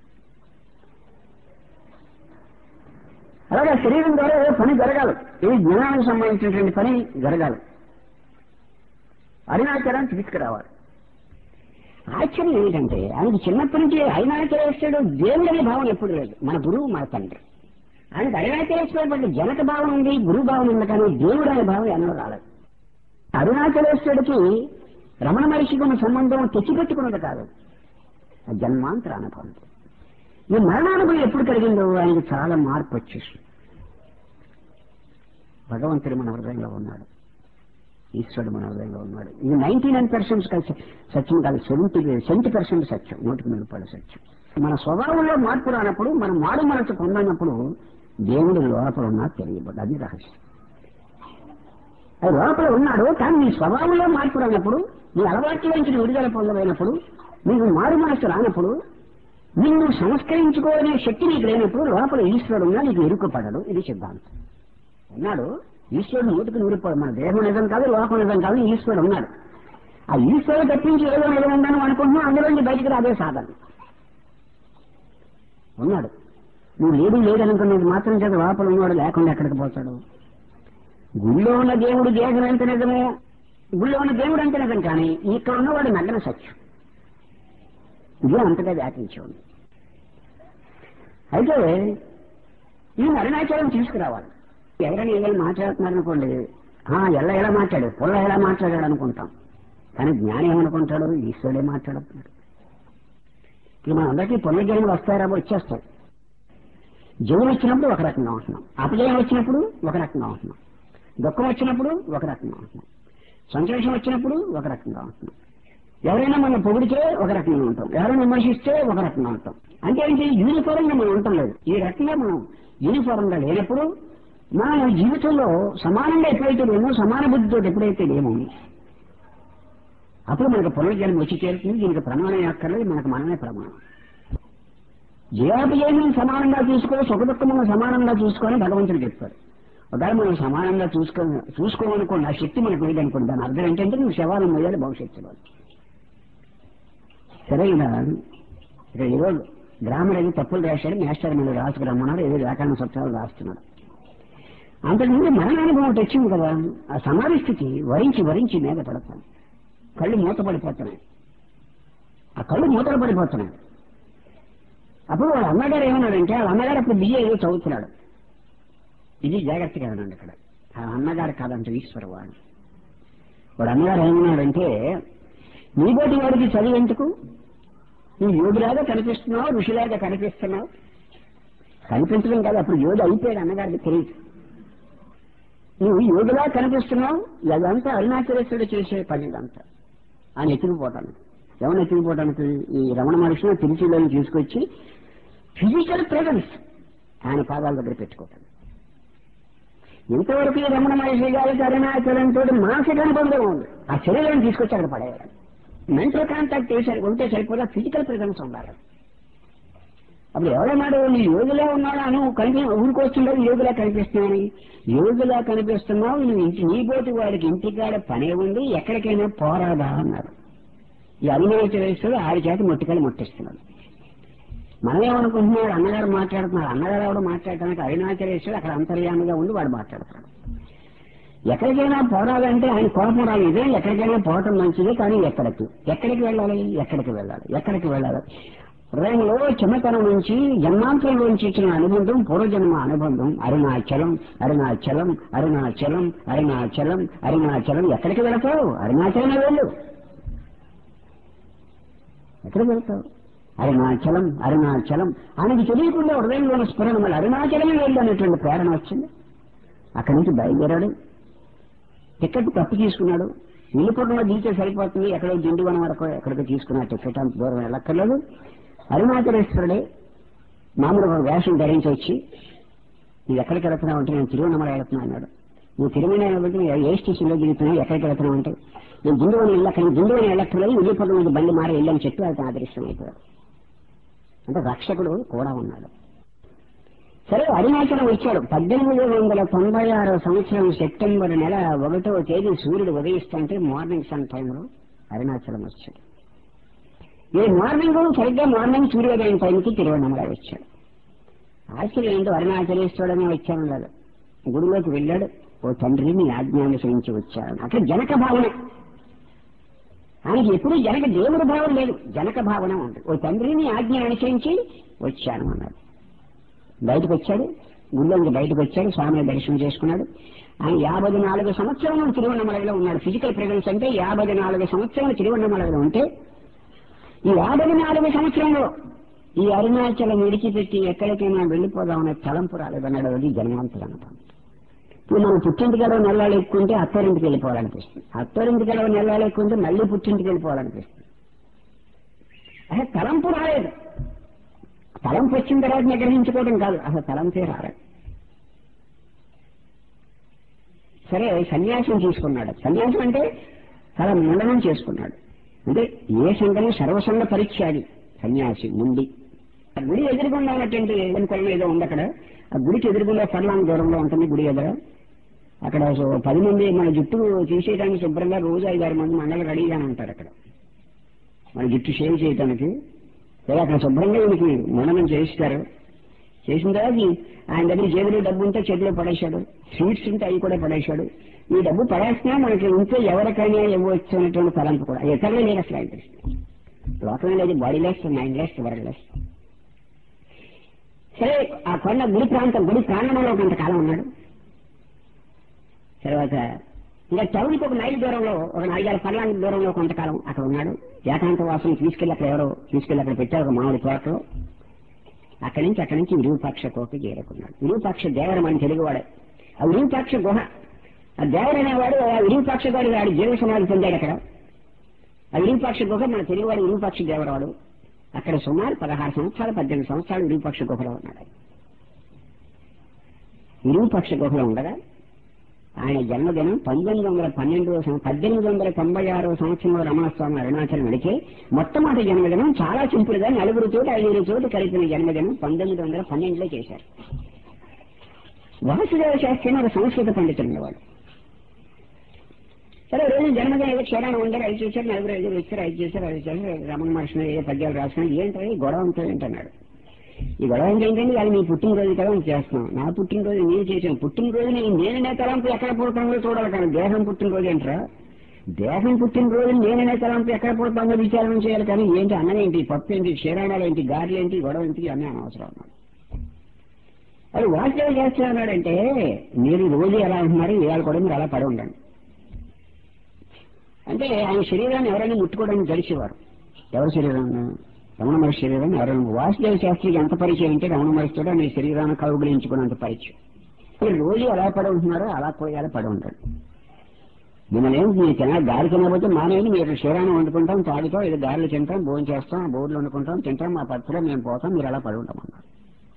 అలాగే శరీరం ద్వారా ఏదో పని జరగాలి, ఏ జ్ఞానానికి సంబంధించినటువంటి పని జరగాలి, అరుణాచలాన్ని తీసుకురావాలి. ఆశ్చర్యం ఏంటంటే ఆయనకి చిన్నప్పటి నుంచి అరుణాచలేశ్వరుడు దేవుడనే భావన ఎప్పుడు లేదు. మన గురువు మన తండ్రి. ఆయనకు అరుణాచలేశ్వరుడు పట్ల జనక భావన ఉంది, గురువు భావన ఉంది, కానీ దేవుడు అనే భావన ఎన్నో రాలేదు. అరుణాచలేశ్వరుడికి రమణ మహర్షికి ఉన్న సంబంధం తెచ్చిపెట్టుకున్నది కాదు, జన్మాంతర అనుభవం. ఈ మరణానుభవం ఎప్పుడు కలిగిందో ఆయనకు చాలా మార్పు వచ్చేసి భగవంతుడు మన హృదయంలో ఉన్నాడు, ఈశ్వరుడు మన హృదయంలో ఉన్నాడు. ఇది నైన్టీ నైన్ పర్సెంట్ సత్యం కాదు, సెవెంటీ సెవెంటీ పర్సెంట్ సత్యం, నూటికి నూరు రూపాయల సత్యం. మన స్వభావంలో మార్పు రానప్పుడు, మనం మారు మనసు పొందనప్పుడు దేవుడు లోపల ఉన్నా తెలియబడ్డు. అది రహస్యం. అది లోపల ఉన్నాడు, కానీ నీ స్వభావంలో మార్పు రానప్పుడు, నీ అలవాట్ల నుంచి విడుదల పొందలేనప్పుడు, నీకు మారు మనసు రానప్పుడు, నిన్ను సంస్కరించుకోవాలనే శక్తి నీకు లేనప్పుడు లోపల ఈశ్వరుడు ఉన్నా నీకు ఇరుక్కుపడడు. ఇది సిద్ధాంతం. ఉన్నాడు ఈశ్వరుడు, నూటికి నూరు రూపాయలు. మన దేహం నిజం కాదు, లోకం నిజం కాదు, ఈశ్వరుడు ఉన్నాడు. ఆ ఈశ్వరుడు తప్పించి ఏదో నిజం ఉందని అనుకుంటున్నావు, అందులోంచి బయటికి రాదే సాధన. ఉన్నాడు, నువ్వు లేడు లేదనుకున్నది మాత్రం చేత లోపల ఉన్నాడు, లేకుండా ఎక్కడికి పోతాడు? గుళ్ళో ఉన్న దేవుడు దేహం ఎంత నిజమే, గుళ్ళో ఉన్న దేవుడు అంత నిజం, కానీ ఇక్కడ ఉన్నవాడు నగ్గన సత్యం. ఇదే అంతగా వ్యాపించి ఉంది. అయితే ఈ అరుణాచలం తీసుకురావాలి. ఎవరైనా ఏదైనా మాట్లాడుతున్నారనుకోండి, ఎలా ఎలా మాట్లాడు, పొల్ల ఎలా మాట్లాడాడు అనుకుంటాం, కానీ జ్ఞానం ఏమనుకుంటాడు, ఈశ్వరుడే మాట్లాడుతున్నాడు. ఇక మన అందరికీ పునర్జన్మలు వస్తారా? వచ్చేస్తాయి. జయం వచ్చినప్పుడు ఒక రకంగా ఉంటున్నాం, అపజయం వచ్చినప్పుడు ఒక రకంగా ఉంటున్నాం, దుఃఖం వచ్చినప్పుడు ఒక రకంగా ఉంటున్నాం, సంతోషం వచ్చినప్పుడు ఒక రకంగా ఉంటున్నాం. ఎవరైనా మనం పొగిడితే ఒక రకంగా ఉంటాం, ఎవరైనా విమర్శిస్తే ఒక రకంగా ఉంటాం. అంటే ఏంటి, యూనిఫారం గా మనం ఉండటం లేదు. ఈ రకంగా మనం యూనిఫారం గా లేనప్పుడు మన జీవితంలో సమానంగా ఎప్పుడైతే లేమో, సమాన బుద్ధితో ఎప్పుడైతే లేమో, అప్పుడు మనకు పునర్జన్మ వచ్చి చేరుతుంది. దీనికి ప్రమాణం అక్కర్లేదు, మనకు మనమే ప్రమాణం. జయాపజయాన్ని సమానంగా చూసుకో, సుఖదుఖములను సమానంగా చూసుకొని భగవంతుడు చెప్తాడు. ఒకవేళ మనం సమానంగా చూసుకో చూసుకోమనుకోండి, ఆ శక్తి మనకు లేదనుకోండి, దాని అర్థం ఏంటంటే నువ్వు శవాలను మొయ్యాలి భవిష్యత్తులో. సరే, ఇలా ఇక్కడ ఈరోజు గ్రామర్ అది తప్పులు రాశాడు, మాస్టర్ మీద రాసుకురమ్మన్నారు, ఏదో వ్యాకరణ సత్యాలు రాస్తున్నారు. అంతకుముందు మరణానుభవం ఒకటి వచ్చింది కదా, ఆ సమాధి స్థితి వరించి వరించి మీద పడతాను, కళ్ళు మూత పడిపోతున్నాయి, ఆ కళ్ళు మూతలు పడిపోతున్నాయి. అప్పుడు వాళ్ళ అన్నగారు ఏమన్నాడంటే, వాళ్ళ అన్నగారు అప్పుడు బియ్య ఏదో చదువుతున్నాడు. ఇది జాగ్రత్తగా వినండి. ఇక్కడ ఆ అన్నగారు కాదంటే ఈశ్వరవాడు. వాడు అన్నగారు ఏమన్నాడంటే, నీబోటి వాడికి చదివి ఎందుకు, నువ్వు యోగిలాగా కనిపిస్తున్నావు, ఋషిలాగా కనిపిస్తున్నావు. కనిపించడం కాదు, అప్పుడు యోగి అయిపోయాడు, అన్నగారికి తెలియదు. నువ్వు యోగిలా కనిపిస్తున్నావు, అదంతా అరుణాచలేశ్వరుడు చేసే పని. ఇదంతా ఆయన ఎత్తుకుపోవటానికి, ఎవరిని ఎత్తుకుపోవటానికి, ఈ రమణ మహర్షిని తిరుచిలోని తీసుకొచ్చి ఫిజికల్ ప్రెజెన్స్ ఆయన పాదాల దగ్గర పెట్టుకోవటానికి. ఇంతవరకు ఈ రమణ మహర్షి గారికి అరుణాచలంతో మానసిక అనుబంధం ఉంది. ఆ శరీరాన్ని తీసుకొచ్చి అక్కడ పడేయాలి. మెంటల్ కాంటాక్ట్ చేశారు ఉంటే సరిపోదా, ఫిజికల్ ప్రెజెన్స్ ఉండాలి. అప్పుడు ఎవరన్నాడు, నీ యోగిలా ఉన్నాడు అను కనిపి ఊరికొస్తున్నాడు, యోగిలా కనిపిస్తున్నావు, యోగిలా కనిపిస్తున్నావు, నువ్వు ఇంటి నీ పోటీ వాడికి ఇంటికాడ పనే ఉంది, ఎక్కడికైనా పోరాదా అన్నారు. ఈ అరుణాచలేశ్వరుడు ఆడి చేత మొట్టికాయలు మొట్టిస్తున్నాడు. మనమేమనుకుంటున్నాడు, అన్నగారు మాట్లాడుతున్నాడు, అన్నగారు ఎవడు మాట్లాడటానికి అరుణాచలేశ్వరుడు అక్కడ అంతర్యామిగా ఉండి వాడు మాట్లాడుతున్నాడు. ఎక్కడికైనా పోరాలంటే ఆయన కోపం రాదు, ఇదే ఎక్కడికైనా పోవటం మంచిది, కానీ ఎక్కడికి ఎక్కడికి వెళ్ళాలి ఎక్కడికి వెళ్ళాలి ఎక్కడికి వెళ్ళాలి హృదయంలో చిన్నతనం నుంచి జన్మాంతరం నుంచి ఇచ్చిన అనుబంధం, పూర్వజన్మ అనుబంధం. అరుణాచలం అరుణాచలం అరుణాచలం అరుణాచలం అరుణాచలం. ఎక్కడికి వెళతావు? అరుణాచలమే వెళ్ళు. ఎక్కడికి వెళ్తావు? అరుణాచలం అరుణాచలం. ఆయనకి తెలియకుండా హృదయంలోని స్ఫురణ మళ్ళీ అరుణాచలమే వెళ్ళు అనేటువంటి ప్రేరణ వచ్చింది. అక్కడి నుంచి బయలుదేరాడు, టికెట్ తప్పు తీసుకున్నాడు. వెళ్ళిపోవడంలో దిగితే సరిపోతుంది, ఎక్కడో దిండువనం వరకు ఎక్కడికో తీసుకున్న టికెట్ అంత దూరం వెళ్ళక్కర్లేదు. అరుణాచలేశ్వరుడే మామూలుగా వేషం ధరించి వచ్చి, నువ్వు ఎక్కడికి వెళ్తున్నావు అంటే, నేను తిరువన్నమల వెళ్తున్నా అన్నాడు. నువ్వు తిరుమల ఏ స్టేషన్లో దిగుతున్నావు, ఎక్కడికి వెళ్తున్నావు అంటే, నేను దిండువని వెళ్ళక్కర్లేదు, దిండువని వెళ్ళక్కర్లేదు, వెళ్ళిపోవడం బండి మారి వెళ్ళని చెప్పి అతను అదృష్టం అయిపోయాడు. అంటే రక్షకుడు కూడా ఉన్నాడు. సరే అరుణాచలం వచ్చాడు. పద్దెనిమిది వందల తొంభై ఆరో సంవత్సరం సెప్టెంబర్ నెల ఒకటో తేదీ సూర్యుడు ఉదయిస్తుంటే మార్నింగ్ సన్ టైంలో అరుణాచలం వచ్చాడు. ఈ మార్నింగ్ సరిగ్గా మార్నింగ్ సూర్యోదయం టైంకి తిరువన్నమలై వచ్చాడు. ఆశ్చర్యం ఏంటో అరుణాచలేశ్వరుడనే వచ్చాను కాదు, గుడిలోకి వెళ్ళాడు. ఓ తండ్రి నీ ఆజ్ఞానుసరించి వచ్చాడు. అక్కడ జనక భావన, ఆయనకి ఎప్పుడూ జనక దేవుడి భావన లేదు, జనక భావన ఉంది. ఓ తండ్రిని ఆజ్ఞ అనుసరించి వచ్చాను అన్నాడు. బయటకు వచ్చాడు, గుళ్ళోంచి బయటకు వచ్చాడు, స్వామిని దర్శనం చేసుకున్నాడు. ఆయన యాభై నాలుగు సంవత్సరాలు తిరువన్నమలలో ఉన్నాడు. ఫిజికల్ ప్రెజెన్స్ అంటే యాభై నాలుగు సంవత్సరాలు తిరువన్నమలలో ఉంటే ఈ యాభై నాలుగు సంవత్సరంలో ఈ అరుణాచలం విడిచిపెట్టి ఎక్కడికైనా వెళ్ళిపోదామనే తలంపు రాలేదన్నాడు. అది జన్మాంతరం. ఇప్పుడు మనం పుట్టింటికెళ్ళ నెలలు ఎక్కుంటే అత్తరింటికి వెళ్ళిపోవాలనిపిస్తుంది, అత్తరింటికెళ్ళ నెలలు ఎక్కుంటే మళ్ళీ పుట్టింటికి వెళ్ళిపోవాలనిపిస్తుంది. అసలు తలంపు రాలేదు. తలంపు వచ్చిన తర్వాత నిగ్రహించుకోవడం కాదు, అసలు తలంపే రాలేదు. సరే సన్యాసం తీసుకున్నాడు. సన్యాసం అంటే తల ముండనం చేసుకున్నాడు. అంటే ఏ సంఘము సర్వసంగ పరిత్యాగి సన్యాసి ముండి. గుడి ఎదురుగుండా ఉన్నటువంటి కొలం ఏదో ఉంది అక్కడ. ఆ గుడికి ఎదురుగుండా ఫర్లాంగ్ దూరంలో ఉంటుంది గుడి ఎదుర. అక్కడ పది మంది మన జుట్టు తీసేయడానికి శుభ్రంగా రోజు ఐదారు మంది మండలు రెడీగానే ఉంటారు అక్కడ మన జుట్టు షేవ్ చేయడానికి. లేదా అక్కడ శుభ్రంగా ఈయనకి మండనం చేయిస్తారు. చేసిన తర్వాత ఆయన దగ్గర జేబులో డబ్బు ఉంటే చేతిలో పడేశాడు, స్వీట్స్ ఉంటే అవి కూడా పడేశాడు. ఈ డబ్బు పడేస్తున్నా మనకి ఇంట్లో ఎవరికైనా ఇవ్వచ్చు అనేటువంటి తలంపు కూడా ఎక్కడనే లేదు అసలు. ఆయన లోకమే లేదు, body less, mind less, world less. సరే ఆ కొండ గుడి ప్రాంతం, గుడి ప్రాంగణంలో కొంతకాలం ఉన్నాడు. తర్వాత ఇంకా టౌన్కి ఒక మైల్ దూరంలో, ఒక నాలుగేళ్ల పర్లాంగ్ దూరంలో కొంతకాలం అక్కడ ఉన్నాడు. ఏకాంత వాసం తీసుకెళ్లి అక్కడ ఎవరో తీసుకెళ్లి అక్కడ పెట్టారు ఒక మామిడి తోటలో. అక్కడి నుంచి అక్కడి నుంచి విరూపాక్ష కోట చేరుకున్నాడు. విరూపాక్ష దేవరం అని తెలుగువాడే. ఆ విరూపాక్ష గుహ, ఆ దేవర అనేవాడు ఆ విరూపాక్ష గారు వాడు జీవ సమాధి పొందాడు అక్కడ. ఆ విరూపాక్ష గుహ మన తెలుగువాడు విరూపాక్ష దేవరవాడు. అక్కడ సుమారు పదహారు సంవత్సరాలు పద్దెనిమిది సంవత్సరాలు విరూపాక్ష గుహలో ఉన్నాడు. విరూపాక్ష గుహలో ఉండగా ఆయన జన్మదినం పంతొమ్మిది వందల పన్నెండు పద్దెనిమిది వందల తొంభై ఆరో సంవత్సరంలో రమణస్వామి అరుణాచలం నడిచే మొట్టమొదటి జన్మదినం చాలా సింపుల్ గా నలుగురు చోటు ఐదుగురు చోటు కలిపిన జన్మదినం పంతొమ్మిది వందల పన్నెండులో చేశారు. వాసుదేవ శాస్త్రి ఒక సంస్కృత పండితులు ఉండేవాడు. సరే రోజు జన్మదినం ఏదో క్షేరాన్ని ఉండరు, ఐదు చేశారు, నలుగురు ఐదుగురు వచ్చారు, ఐదు చేశారు, ఐదు చేశారు. రమణ మహర్షి ఏ పద్యాలు రాసుకుని ఏంటో గొడవ ఉంటుంది ఏంటన్నాడు. ఈ గొడవ ఏంటంటే అది నీ పుట్టినరోజు కదా చేస్తున్నాం, నా పుట్టినరోజు నేను చేసాను, పుట్టినరోజు నేను నేననే తలంపు ఎక్కడ పుడతామో చూడాలి కానీ దేహం పుట్టినరోజు ఏంట్రా, దేహం పుట్టినరోజు నేననే తలంపు ఎక్కడ పుడతామో విచారణ చేయాలి కానీ ఏంటి అన్నం ఏంటి, పప్పు ఏంటి, క్షీరాణాలు ఏంటి, గారెలు ఏంటి, గొడవ ఏంటి అన్నీ అనవసరం అన్నాడు. అది వాసుదేవ శాస్త్రి అన్నాడంటే మీరు రోజు ఎలా ఉంటున్నారు ఇవాళ కూడా మీరు అలా పడి ఉండండి అంటే ఆయన శరీరాన్ని ఎవరైనా ముట్టుకోవడానికి గడిచేవారు. ఎవరి శరీరాన్ని? రమణ మహర్షి శరీరాన్ని ఎవరైనా. వాసుదేవ శాస్త్రికి ఎంత పరిచయం అంటే రమణ మహర్షితో మీ శరీరాన్ని కౌగులించుకున్నంత పరిచయం. మీరు రోజు ఎలా పడి ఉంటున్నారో అలా కూడా పడి ఉంటాడు. మిమ్మల్ని ఏం మీరు తిన గాలి తినకపోతే మానేది మీరు శరీరాన్ని వండుకుంటాం, తాగుతాం, ఇది గారెలు తింటాం, భోజనం చేస్తాం, బోర్లు వండుకుంటాం, తింటాం, మా పత్రిలో మేము పోతాం, మీరు అలా పడి ఉంటాం అన్నారు.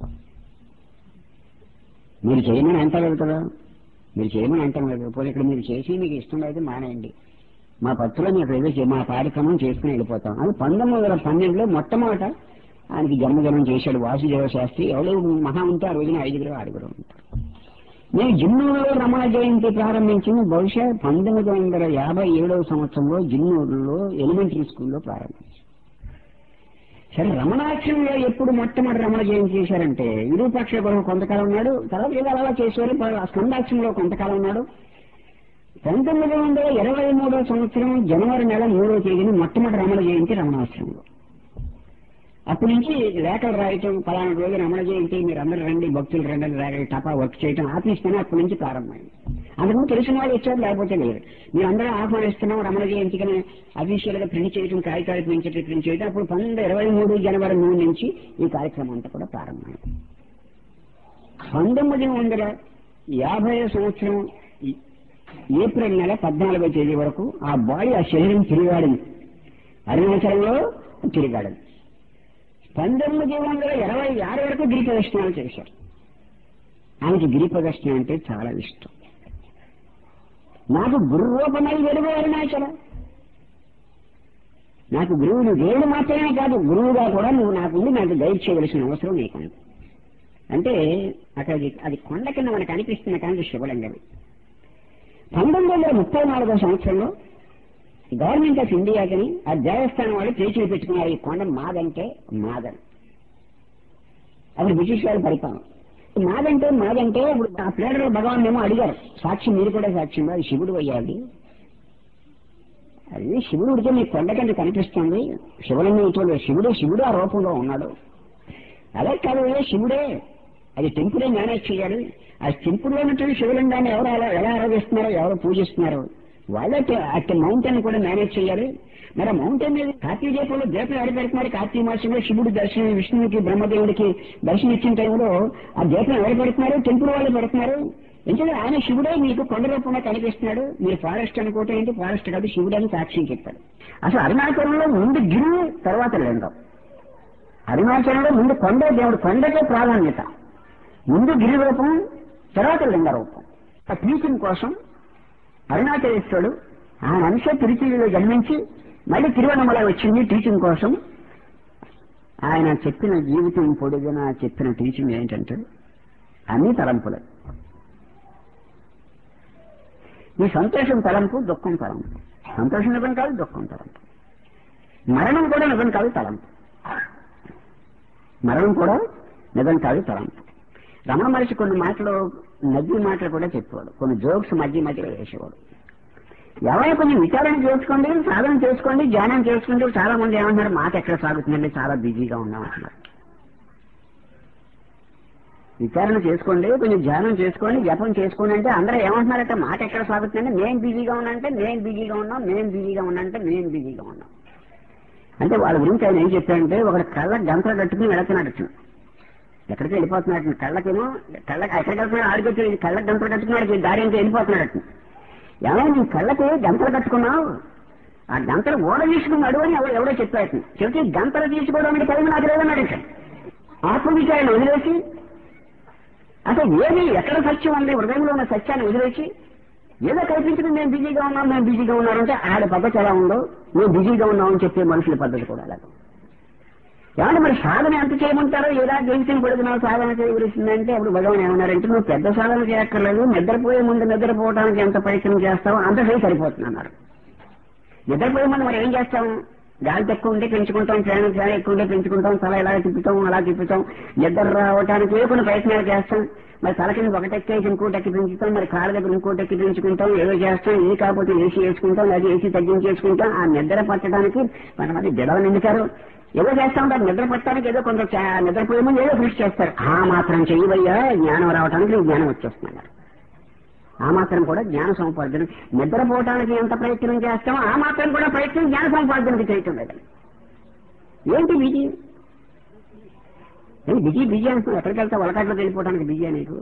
మీరు చేయమని అంటారు కదా, మీరు చేయమని అంటాం కదా. పోనీ ఇక్కడ మీరు చేసి మీకు ఇష్టం అయితే మానేయండి, మా పత్రిలో మీకు ఏదో మా కార్యక్రమం చేసుకుని వెళ్ళిపోతాం. అది పంతొమ్మిది వందల పన్నెండులో మొట్టమొదట ఆయనకి జన్మదినం చేశాడు వాసుదేవ శాస్త్రి. ఎవరు మహా ఉంటే ఆ రోజున ఐదుగురు ఆరుగురు ఉంటారు. నేను జిన్నూరులో రమణ జయంతి ప్రారంభించింది బహుశా పంతొమ్మిది వందల యాభై ఏడవ సంవత్సరంలో జిన్నూరులో ఎలిమెంటరీ స్కూల్లో ప్రారంభించాను. సరే రమణాక్షంలో ఎప్పుడు మొట్టమొదటి రమణ జయంతి చేశారంటే విరూపాక్ష గుహ కొంతకాలం ఉన్నాడు, తర్వాత ఏదో అలా చేసేవారు. స్కందాక్షంలో కొంతకాలం ఉన్నాడు. పంతొమ్మిది వందల ఇరవై మూడో సంవత్సరం జనవరి నెల మూడో తేదీని మొట్టమొదటి రమణ జయంతి రమణాశ్రమంలో. అప్పటి నుంచి లేఖలు రాయటం, పలానా రోజు రమణ జయంతి మీరు అందరూ రండి, భక్తులు రండి రాయడం, టపా వర్క్ చేయటం ఆఫీస్తేనే అప్పటి నుంచి ప్రారంభమైంది. అందుకని తెలిసిన వాళ్ళు వచ్చారు, లేకపోతే లేదు. మీరు అందరూ ఆహ్వానిస్తున్నాం రమణ జయంతికి అఫీషియల్ గా ప్రింట్ చేయడం, కాగితాలు ప్రింట్ చేయడం ప్రింట్ చేయడం అప్పుడు పంతొమ్మిది ఇరవై మూడు జనవరి మూడు నుంచి ఈ కార్యక్రమం అంతా కూడా ప్రారంభమైంది. పంతొమ్మిది వందల యాభై సంవత్సరం ఏప్రిల్ నెల పద్నాలుగో తేదీ వరకు ఆ బాడీ ఆ శరీరం తిరిగాడింది, అరుణాచలంలో తిరిగాడింది. పంతొమ్మిది వందల ఇరవై ఆరు వరకు గిరి ప్రదర్శనాలు చేశారు. ఆయనకి గిరి ప్రదర్శన అంటే చాలా ఇష్టం. నాకు గురు రూపమై వెలుగు అరుణాచలం, నాకు గురువులు దేవుడు మాత్రమే కాదు గురువుగా కూడా నువ్వు నాకు నాకు గైడ్ చేయవలసిన అవసరం నీకు అంటే అక్కడ అది కొండ కింద మనకు అనిపిస్తున్న కానీ శివలింగం. పంతొమ్మిది వందల ముప్పై నాలుగో సంవత్సరంలో గవర్నమెంట్ ఆఫ్ ఇండియాకి ఆ దేవస్థానం వాళ్ళు పేచీలు పెట్టుకున్నారు, ఈ కొండ మాదంటే మాదని. అప్పుడు బ్రిటిష్ వాళ్ళు పరిపాలన. మాదంటే మాదంటే ఇప్పుడు ఆ ప్లేడర్లు భగవాన్ ఏమో అడిగారు, సాక్షి మీరు కూడా సాక్షి, అది శివుడు అయ్యాది, అది శివుడు ఉడితే మీ కొండ కింద కనిపిస్తుంది, శివలింగం ఇటువంటి శివుడే, శివుడు ఆ రూపంలో ఉన్నాడు. అదే కాదు శివుడే, అది టెంపులే మేనేజ్ చేయాలి. ఆ టెంపుల్లో ఉన్నటువంటి శివలింగాన్ని ఎవరు ఎలా ఆరాధిస్తున్నారో, ఎవరు పూజిస్తున్నారో వాళ్ళే అక్కడ మౌంటైన్ కూడా మేనేజ్ చేయాలి. మరి ఆ మౌంటైన్ మీద కార్తీక దీపంలో దీపం ఎవరు పెడుతున్నారు? కార్తీక మాసంలో శివుడు దర్శనం, విష్ణువుకి బ్రహ్మదేవుడికి దర్శనం ఇచ్చిన టైంలో ఆ దీపం ఎవరు పెడుతున్నారు? టెంపుల్ వాళ్ళు పెడుతున్నారు. ఎందుకంటే ఆయన శివుడే మీకు కొండ రూపంలో కనిపిస్తున్నాడు. మీరు ఫారెస్ట్ అనుకోవటం ఏంటి? ఫారెస్ట్ కాదు, శివుడు అని సాక్ష్యం చెప్పాడు. అసలు అరుణాచలంలో ముందు గిరి, తర్వాత లింగం. అరుణాచలంలో ముందు కొండ, దేవుడు కొండకే ప్రాధాన్యత. ముందు గిరి రూపం, తర్వాత లింగ రూపం. ఆ టీచింగ్ కోసం అరుణాచలేశ్వరుడు ఆయన అంశ తిరుచిలో జన్మించి మళ్ళీ తిరువన్నమలై వచ్చింది టీచింగ్ కోసం. ఆయన చెప్పిన జీవితం పొడిగిన చెప్పిన టీచింగ్ ఏంటంటే అన్ని తలంపులే. ఈ సంతోషం తలంపు, దుఃఖం తలంపు. సంతోషం నిజం కాదు, దుఃఖం తలంపు. మరణం కూడా నిజం కాదు, తలంపు. మరణం కూడా నిజం కాదు, తలంపు. రమణ మహర్షి కొన్ని మాటలు, నద్ది మాటలు కూడా చెప్పేవాడు, కొన్ని జోక్స్ మధ్య మధ్యలో వేసేవాడు. ఎవరైనా కొంచెం విచారణ చేసుకోండి, సాధన చేసుకోండి, ధ్యానం చేసుకోండి. చాలా మంది ఏమంటున్నారు, మాట ఎక్కడ సాగుతుందండి, చాలా బిజీగా ఉన్నాం అంటున్నారు. విచారణ చేసుకోండి, కొంచెం ధ్యానం చేసుకోండి, జపం చేసుకోండి అంటే అందరూ ఏమంటున్నారంటే మాట ఎక్కడ సాగుతుందంటే నేను బిజీగా ఉన్నా అంటే నేను బిజీగా ఉన్నాం, నేను బిజీగా ఉన్నా అంటే నేను బిజీగా ఉన్నాం. అంటే వాళ్ళ గురించి ఆయన ఏం చెప్పారంటే, ఒకటి కళ్ళ గంటలు కట్టుకుని వెళుతున్నాడు, ఎక్కడికి వెళ్ళిపోతున్నాడు. కళ్ళకేమో కళ్ళకి ఎక్కడికి వెళ్తున్నాడు, ఆడికొచ్చి కళ్ళకి గంటలు కట్టుకున్నాడు, దారి అంటే వెళ్ళిపోతున్నాడు. ఏమైనా నీ కళ్ళకి గంటలు కట్టుకున్నావు, ఆ గంటలు ఓడ తీసుకున్నాడు అని ఎవరు ఎవడో చెప్పాడు. చెబితే గంటలు తీసుకోవడానికి టైం నాకు లేదన్నాడు. ఆత్మవిచారణ వదిలేసి అసలు ఏది ఎక్కడ సత్యం ఉంది, హృదయంలో ఉన్న సత్యాన్ని వదిలేసి ఏదో కల్పించుకుని నేను బిజీగా ఉన్నాను, నేను బిజీగా ఉన్నానంటే ఆడ పద్ధతి ఎలా ఉందో నేను బిజీగా ఉన్నామని చెప్పే మనుషుల పద్ధతి కూడా అలాగే. ఏమంటే మరి సాధన ఎంత చేయమంటారో, ఏదా జయించిన పడుతున్నావు సాధన చేయవలసిందంటే అప్పుడు భగవాన్ ఏమన్నారంటే నువ్వు పెద్ద సాధన చేయక్కర్లేదు, నిద్రపోయే ముందు నిద్రపోవడానికి ఎంత ప్రయత్నం చేస్తావో అంతసేపు సరిపోతుంది అన్నారు. నిద్రపోయే ముందు మరి ఏం చేస్తాం? గాలి తక్కువ ఉంటే పెంచుకుంటాం, ఫ్యాన్ ఫ్యాన్ ఎక్కువ ఉంటే పెంచుకుంటాం, తల ఇలా తిప్పుతాం, అలా తిప్పుతాం. నిద్ర రావడానికి ఏ కొన్ని ప్రయత్నాలు చేస్తాం. మరి తల కింద ఒకటెక్కేసి ఇంకోటి ఎక్కి పెంచుతాం, మరి కాళ్ళ దగ్గర ఇంకోటి ఎక్కి పెంచుకుంటాం, ఏదో చేస్తాం. ఏ కాకపోతే ఏసీ వేసుకుంటాం, లేదా ఏసీ తగ్గించేసుకుంటాం. ఆ నిద్ర పట్టడానికి కొంతమంది జడవని ఎందుకారు ఏదో చేస్తా ఉంటారు. నిద్ర పట్టడానికి ఏదో కొంత నిద్రపోయే ముందు ఏదో కృషి చేస్తారు. ఆ మాత్రం చెయ్యవయ్యా జ్ఞానం రావడానికి నీకు జ్ఞానం వచ్చేస్తున్నారు. ఆ మాత్రం కూడా జ్ఞాన సముపార్జన. నిద్రపోవటానికి ఎంత ప్రయత్నం చేస్తామో ఆ మాత్రం కూడా ప్రయత్నం జ్ఞాన సముపార్జనకి చేయటం లేదు. ఏంటి బిజీ? బిజీ బిజీ అనుకున్నావు, ఎక్కడికి వెళ్తా వలకాట్లోకి వెళ్ళిపోవడానికి బిజీ నీకు.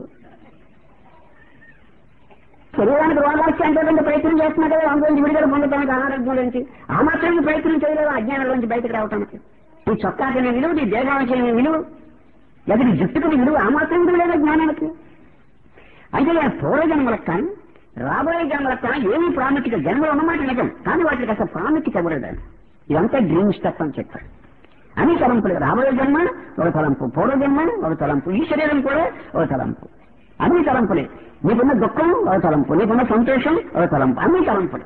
శరీరానికి రోగాలు అంటే ప్రయత్నం చేస్తున్నా కదా, అందులోంచి విడుదల పొందడానికి, అనారోగ్యం నుంచి ఆ మాత్రం ప్రయత్నం చేయలేదు అజ్ఞానంలోంచి బయటకు రావటానికి. ఈ చొక్కాకి విలువ, నీ దేహానికి విలువ, లేదా నీ జుట్టుకుని విలువ ఆ మాత్రం విలువ లేదా జ్ఞానానికి. అయితే పూర్వజన్మలకు కానీ రాబోయే జన్మలకు కానీ ఏమీ ప్రాముఖ్యత, జన్మలు ఉన్నమాట నిజం, కానీ వాటికి అసలు ప్రాముఖ్యత ఇవ్వలేదు. ఇదంతా డ్రీమ్ స్టెప్ అని చెప్పారు. అన్ని తలంపులు, రాబోయే జన్మ ఒక తలంపు, పూర్వజన్మ ఒక తలంపు, ఈ శరీరం కూడా ఒక తలంపు. అన్ని తలంపులే. నీకున్న దుఃఖం ఒక తలంపు, నీకున్న సంతోషం ఒక తలంపు, అన్ని తలంపులు.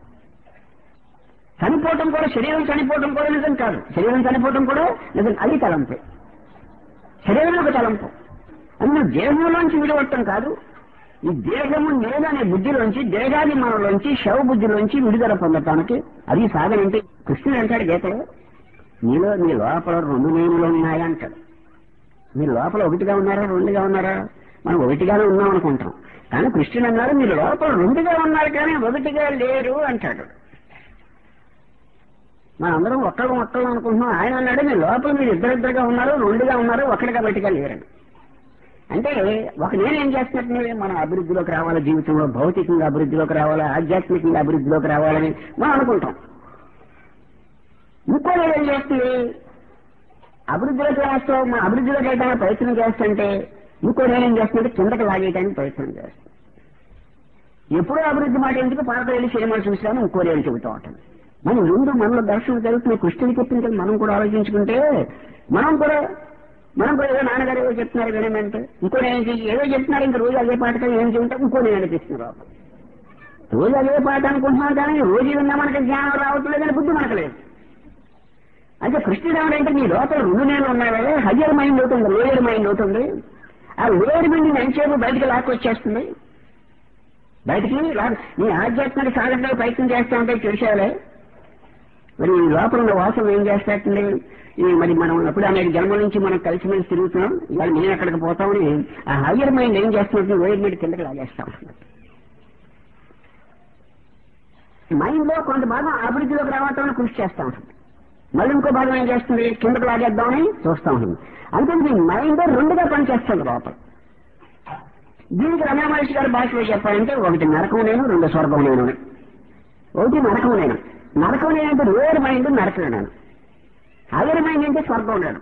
చనిపోవటం కూడా, శరీరం చనిపోవటం కూడా నిజం కాదు, శరీరం చనిపోవటం కూడా నిజం, అది తలంపే. శరీరం ఒక తలంపు. అన్న దేహంలోంచి విడవటం కాదు, ఈ దేహము నేననే బుద్ధిలోంచి, దేహాభిమానంలోంచి, శవ బుద్ధిలోంచి విడుదల పొందటానికి అది సాధన. అంటే కృష్ణుడు అంటాడు గీతలో, నీలో నీ లోపల రెండు నేనులు ఉన్నాయా అంటాడు. మీరు లోపల ఒకటిగా ఉన్నారా రెండుగా ఉన్నారా? మనం ఒకటిగానే ఉన్నాం అనుకుంటాం, కానీ కృష్ణుడు అన్నారు మీరు లోపల రెండుగా ఉన్నారు కానీ ఒకటిగా లేరు అంటాడు. మనందరం ఒక్కడు ఒక్కడు అనుకుంటున్నాం, ఆయన అన్నాడు మీ లోపల మీరు ఇద్దరిద్దరుగా ఉన్నారు, రెండుగా ఉన్నారు, ఒక్కడిగా ఒకటిగా లేరండి. అంటే ఒక నేను ఏం చేస్తున్నట్టు మనం అభివృద్ధిలోకి రావాలి, జీవితంలో భౌతికంగా అభివృద్ధిలోకి రావాలి, ఆధ్యాత్మికంగా అభివృద్ధిలోకి రావాలని మనం అనుకుంటాం. ఇంకో నేను ఏం చేస్తుంది, అభివృద్ధిలోకి వేస్తావు, మన అభివృద్ధిలోకి వెళ్ళడానికి ప్రయత్నం చేస్తుంటే ఇంకో నేనేం చేస్తుంటే కిందకి లాగేయడానికి ప్రయత్నం చేస్తాను. ఎప్పుడో అభివృద్ధి మాట ఎందుకు, పాత వెళ్ళి సినిమాలు చూసాను ఇంకో నేను చెబుతూ ఉంటాను. మనం ముందు మనలో దర్శనం జరుగుతుంది, కృష్ణుని చెప్పింది మనం కూడా ఆలోచించుకుంటే మనం కూడా మనం కూడా ఏదో నాన్నగారు ఏదో చెప్తున్నారు వినమంటే ఇంకో నేను ఏదో చెప్తున్నారు ఇంకా రోజు అదే పాట ఏం చెబుతా ఇంకో నేను అనిపిస్తున్నారు. రోజు అదే పాట అనుకుంటున్నాం కానీ రోజు విన్నా మనకి జ్ఞానం రావట్లేదని బుద్ధి మనకు లేదు. అంటే కృష్ణుడు అంటే నీ లోపల రెండు నేను ఉన్నావే, హయ్యర్ మైండ్ అవుతుంది, లోయర్ మైండ్ అవుతుంది. ఆ లోయర్ మైండ్ ఎంతసేపు బయటకు లాక్కొచ్చేస్తుంది. బయటికి నీ ఆధ్యాత్మిక సాధనలో ప్రయత్నం చేస్తా ఉంటే తెలిసేవాలే. మరి ఈ లోపల ఉన్న వాసన ఏం చేస్తాండి? ఈ మరి మనం ఎప్పుడు అనేక జన్మల నుంచి మనం కలిసిమెలిసి తిరుగుతున్నాం, ఇవాళ నేను ఎక్కడికి పోతామని ఆ హయ్యర్ మైండ్ ఏం చేస్తున్నట్టు లోయర్ మైండ్ కిందకి లాగేస్తా ఉంటుంది. మైండ్ లో కొంత భాగం అభివృద్ధిలోకి రావటం కృషి చేస్తా ఉంటుంది, మళ్ళీ ఇంకో భాగం ఏం చేస్తుంది కిందకు లాగేద్దామని చూస్తూ ఉంటుంది. అంటే మైండ్ రెండుగా పనిచేస్తుంది లోపల. దీనికి రమణ మహర్షి గారి భాషలో చెప్పాలంటే ఒకటి నరకం నేను, రెండు స్వర్గం నేను. ఒకటి నరకం నేను. నరకం నేనంటే లోయర్ మైండ్ నరకం నేను, హయ్యర్ మైండ్ అంటే స్వర్గం నేను.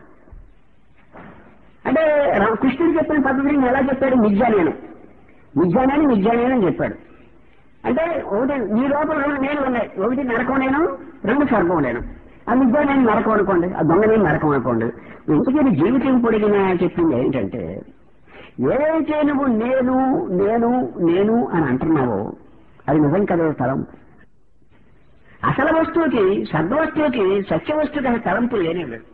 అంటే కృష్ణుడు చెప్పిన పద్ధతిని ఎలా చెప్పాడు? మిథ్యా నేను, మిథ్యానేని మిథ్యానేని అని చెప్పాడు. అంటే ఒకటి నీ లోపల రెండు నేను ఉన్నాయి, ఒకటి నరకం నేను, రెండు స్వర్గం నేను. ఆ మిథ్యా నేను నరకం అనుకోండి, ఆ దొంగ నేను నరకం అనుకోండి. ఇంతకీ జీవితం పొడిగిన చెప్పింది ఏంటంటే ఏదైతే నువ్వు నేను నేను నేను అని అంటున్నావో అది నిజం కదా తలంపు. అసలు వస్తువుకి సద్వస్తువుకి సత్య వస్తువుకి అసలు తలంపు లేనే లేదు.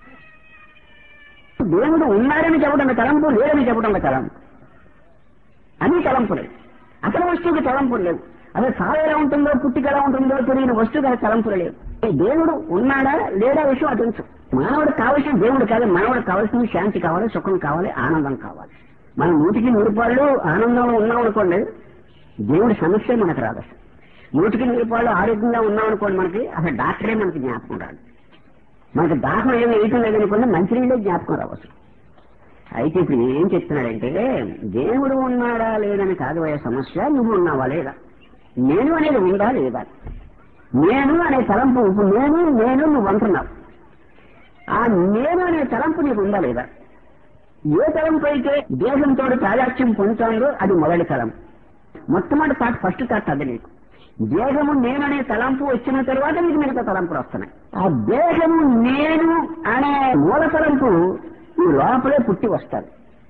దేవుడు ఉన్నాడని చెప్పడం తలంపు, లేదని చెప్పడం తలంపు, అన్ని తలంపులే. అసలు వస్తువుకి తలంపులు లేవు. అసలు సాగు ఎలా ఉంటుందో పుట్టిక ఎలా ఉంటుందో తెలియని వస్తువుకి అసలు తలంపులు లేవు. దేవుడు ఉన్నాడా లేదా విషయం అతను మానవుడికి కావాల్సిన దేవుడు కాదు, మానవుడికి కావాల్సింది శాంతి కావాలి, సుఖం కావాలి, ఆనందం కావాలి. మనం నూటికి నూరు పాళ్ళు ఆనందంలో ఉన్నాం అనుకోండి, దేవుడి సమస్య మనకు రాదు. అసలు నూటికి నూరు పాళ్ళు ఆరోగ్యంగా ఉన్నాం అనుకోండి, మనకి అసలు డాక్టరే మనకి జ్ఞాపకం రాదు. మనకి దాహం ఏమి వేయటం లేదనుకోండి, మంచినీళ్ళే జ్ఞాపకం రావు అసలు. అయితే ఇప్పుడు ఏం చెప్తున్నాడంటే దేవుడు ఉన్నాడా లేదని కాదు అయ్యే సమస్య, నువ్వు ఉన్నావా లేదా, నేను అనేది ఉందా లేదా. నేను అనే తలంపు, ఇప్పుడు నేను నేను నువ్వు అంటున్నావు, ఆ నేను అనే తలంపు నీకు ఉందా లేదా. ఏ తలంపు అయితే దేశంతో ప్రాధాన్యం పొందుతుందో అది మొదటి తలంపు, మొట్టమొదటి పాట ఫస్ట్ థాట్ అది. నీకు దేహము నేననే తలంపు వచ్చిన తర్వాత నీకు మిగతా తలంపులు వస్తున్నాయి. ఆ దేహము నేను అనే మూల తలంపు ఈ లోపలే పుట్టి వస్తాడు,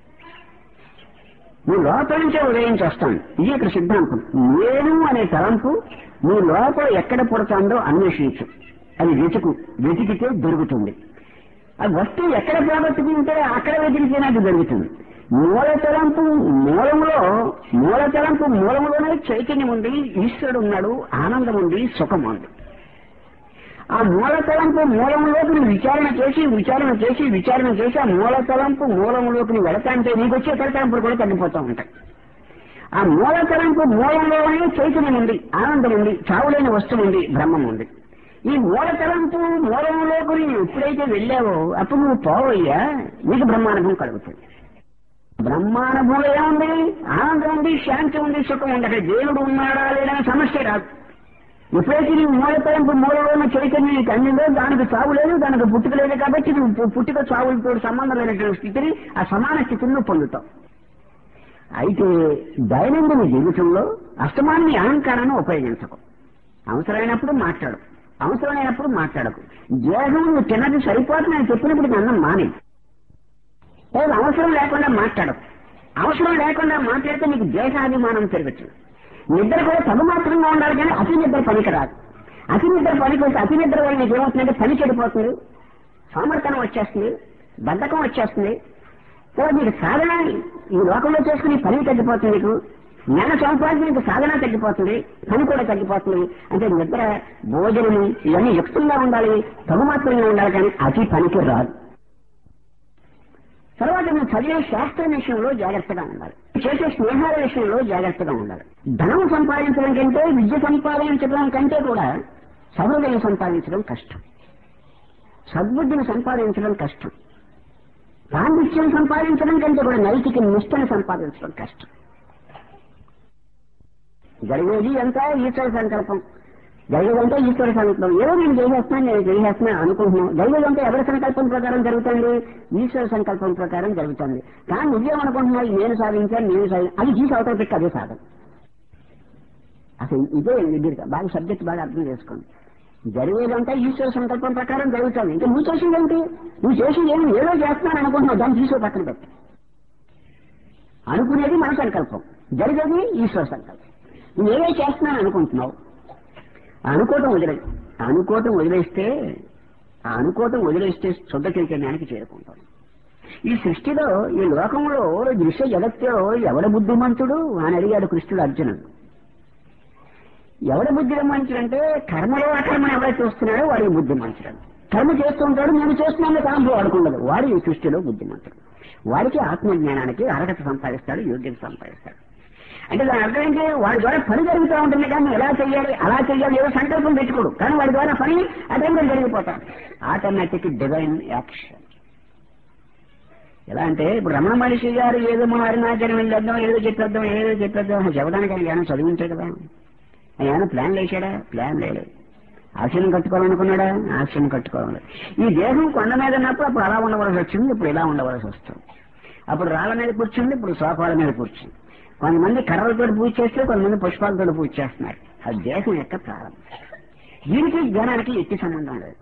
నీ లోపల నుంచే ఉదయించి వస్తాను. ఇది ఇక్కడ సిద్ధాంతం. నేను అనే తలంపు నీ లోపల ఎక్కడ పుడతాందో అన్వేషించు, అది వెతుకు, వెతికితే దొరుకుతుంది. ఆ వస్తువు ఎక్కడ పోగొట్టుకుంటే అక్కడ వెతికితేనే అది దొరుకుతుంది. మూల తలంపు మూలంలో మూల తలంపు మూలంలోనే చైతన్యం ఉంది, ఈశ్వరుడు ఉన్నాడు, ఆనందం ఉంది, సుఖం ఉంది. ఆ మూల తలంపు మూలంలోకి నువ్వు విచారణ చేసి విచారణ చేసి విచారణ చేసి ఆ మూల తలంపు మూలంలోకి నువ్వు వెళతాంటే నీకు వచ్చే తలంపులు కూడా తగ్గిపోతూ ఉంటాయి. ఆ మూల తలంపు మూలంలోనే చైతన్యం ఉంది, ఆనందం ఉంది, చావులేని వస్తువు ఉంది, బ్రహ్మం ఉంది. ఈ మూల తలంపు మూలంలోకి నువ్వు ఎప్పుడైతే వెళ్ళావో అప్పుడు నువ్వు పోవయ్యా, నీకు బ్రహ్మానుభవం కలుగుతుంది. బ్రహ్మానుభవం ఏముంది? ఆనందం ఉంది, శాంతి ఉంది, సుఖం ఉంది. అక్కడ దేవుడు ఉన్నాడా లేదనే సమస్య రాదు. ఎప్పుడైతే నీ మూల తలంపు మూలలో ఉన్న చైతన్యం నీకు అందిందో దానికి చావు లేదు, దానికి పుట్టుక లేదు. కాబట్టి నువ్వు పుట్టుక చావులతో సంబంధం లేనటువంటి స్థితిని, ఆ సమాన స్థితిని నువ్వు పొందుతావు. అయితే దైనందిన జీవితంలో అస్తమాన్ని అహంకారాన్ని ఉపయోగించకు. అవసరమైనప్పుడు మాట్లాడు, అవసరమైనప్పుడు మాట్లాడకు. దేహం నువ్వు తిన్నది సరిపోతుంది అని చెప్పినప్పుడు అన్నం మానే. లేదు అవసరం లేకుండా మాట్లాడకు. అవసరం లేకుండా మాట్లాడితే నీకు దేశాభిమానం పెరుగుతుంది. నిద్ర కూడా తగు మాత్రంగా ఉండాలి కానీ అతి నిద్ర పనికి రాదు. అతి నిద్ర పనికి వస్తే అతి నిద్ర వల్ల నీకు ఏమవుతుందంటే పని చెడిపోతుంది, సోమర్తనం వచ్చేస్తుంది, బద్ధకం వచ్చేస్తుంది. నీకు సాధన ఈ లోకంలో చేసుకుని పని తగ్గిపోతుంది, నీకు జ్ఞాన సంపాదించి నీకు సాధన తగ్గిపోతుంది, పని కూడా తగ్గిపోతుంది. అంటే నిద్ర భోజనము ఇవన్నీ యుక్తంగా ఉండాలి, తగు మాత్రంగా ఉండాలి కానీ అతి పనికి రాదు. తర్వాత నువ్వు చదివే శాస్త్రం విషయంలో జాగ్రత్తగా ఉండాలి, చేసే స్నేహాల విషయంలో జాగ్రత్తగా ఉండాలి. ధనం సంపాదించడం కంటే విద్య సంపాదించడం కంటే కూడా సహృదయం సంపాదించడం కష్టం, సద్బుద్ధిని సంపాదించడం కష్టం, పాండిత్యం సంపాదించడం కంటే కూడా నైతిక నిష్ఠను సంపాదించడం కష్టం. జరిగేది అంతా ఈశ్వర సంకల్పం, జరిగేదంతా ఈశ్వర సంకల్పం. ఏదో నేను చేసేస్తున్నాను నేను చేసేస్తున్నా అనుకుంటున్నాను. జరిగేదంతా ఎవరి సంకల్పం ప్రకారం జరుగుతుంది? ఈశ్వర సంకల్పం ప్రకారం జరుగుతుంది. కానీ నువ్వేమనుకుంటున్నావు? నేను సాధించాను నేను సాధి అది తీసి అవతల పెట్టి అదే సాధన. అసలు ఇదే మీరు బాగా సబ్జెక్ట్ బాగా అర్థం చేసుకోండి. జరిగేదంతా ఈశ్వర సంకల్పం ప్రకారం జరుగుతుంది. ఇంకా నువ్వు చేసింది ఏంటి? నువ్వు చేసింది ఏమి ఏదో చేస్తున్నాను అనుకుంటున్నావు, దాన్ని తీసుకో పక్కన పెట్టి. అనుకునేది మన సంకల్పం, జరిగేది ఈశ్వర సంకల్పం. నువ్వు ఏదో చేస్తున్నాను అనుకుంటున్నావు, అనుకోవటం వదిలే అనుకోవటం వదిలేస్తే ఆ అనుకోవటం వదిలేస్తే శుద్ధ చైతన్యానికి చేరుకుంటాం. ఈ సృష్టిలో ఈ లోకంలో దృశ్య జగత్తులో ఎవడ బుద్ధిమంతుడు అని అడిగాడు కృష్ణుడు అర్జునుడు. ఎవడ బుద్ధిమంతుడంటే కర్మలో అకర్మను ఎవరైతే చూస్తున్నాడో వాడి బుద్ధిమంతుడు. కర్మ చేస్తూ ఉంటాడు, నేను చేస్తున్నాను కాంపు వాడుకుండదు, వాడు ఈ సృష్టిలో బుద్ధిమంతుడు. వాడికి ఆత్మజ్ఞానానికి అర్హత సంపాదిస్తాడు, యోగ్యత సంపాదిస్తాడు. అంటే దాని అర్థం ఏంటి? వాడి ద్వారా పని జరుగుతూ ఉంటుంది, కానీ ఎలా చెయ్యాలి అలా చెయ్యాలి ఏదో సంకల్పం పెట్టుకోడు, కానీ వాడి ద్వారా పని అటెంప్ట్ జరిగిపోతాడు. Automatic divine action. ఎలా అంటే ఇప్పుడు రమణ మహర్షి గారు ఏదో మనం అరుణాచలం వెళ్ళొద్దాం, ఏదో చెప్పేద్దాం ఏదో చెప్పేద్దాం చెప్పడానికి ఆయన ఏమైనా చదివించాడు కదా, ఆయన ఏమైనా ప్లాన్ వేసాడా? ప్లాన్ లేదు. ఆశ్రమం కట్టుకోవాలనుకున్నాడా? ఆశ్రమం కట్టుకోవాలి. ఈ దేహం కొండ మీద ఉన్నప్పుడు అప్పుడు అలా ఉండవలసి వచ్చింది, ఇప్పుడు ఇలా ఉండవలసి వస్తుంది. అప్పుడు రాళ్ళ మీద కూర్చుంది, ఇప్పుడు సోఫాల మీద కూర్చుంది. కొంతమంది కర్రలతో పూజ చేస్తే కొంతమంది పుష్పాలతో పూజ చేస్తున్నారు. అది దేహం యొక్క ప్రారంభం. దీనికి జ్ఞానానికి ఎట్టి సంబంధం లేదు.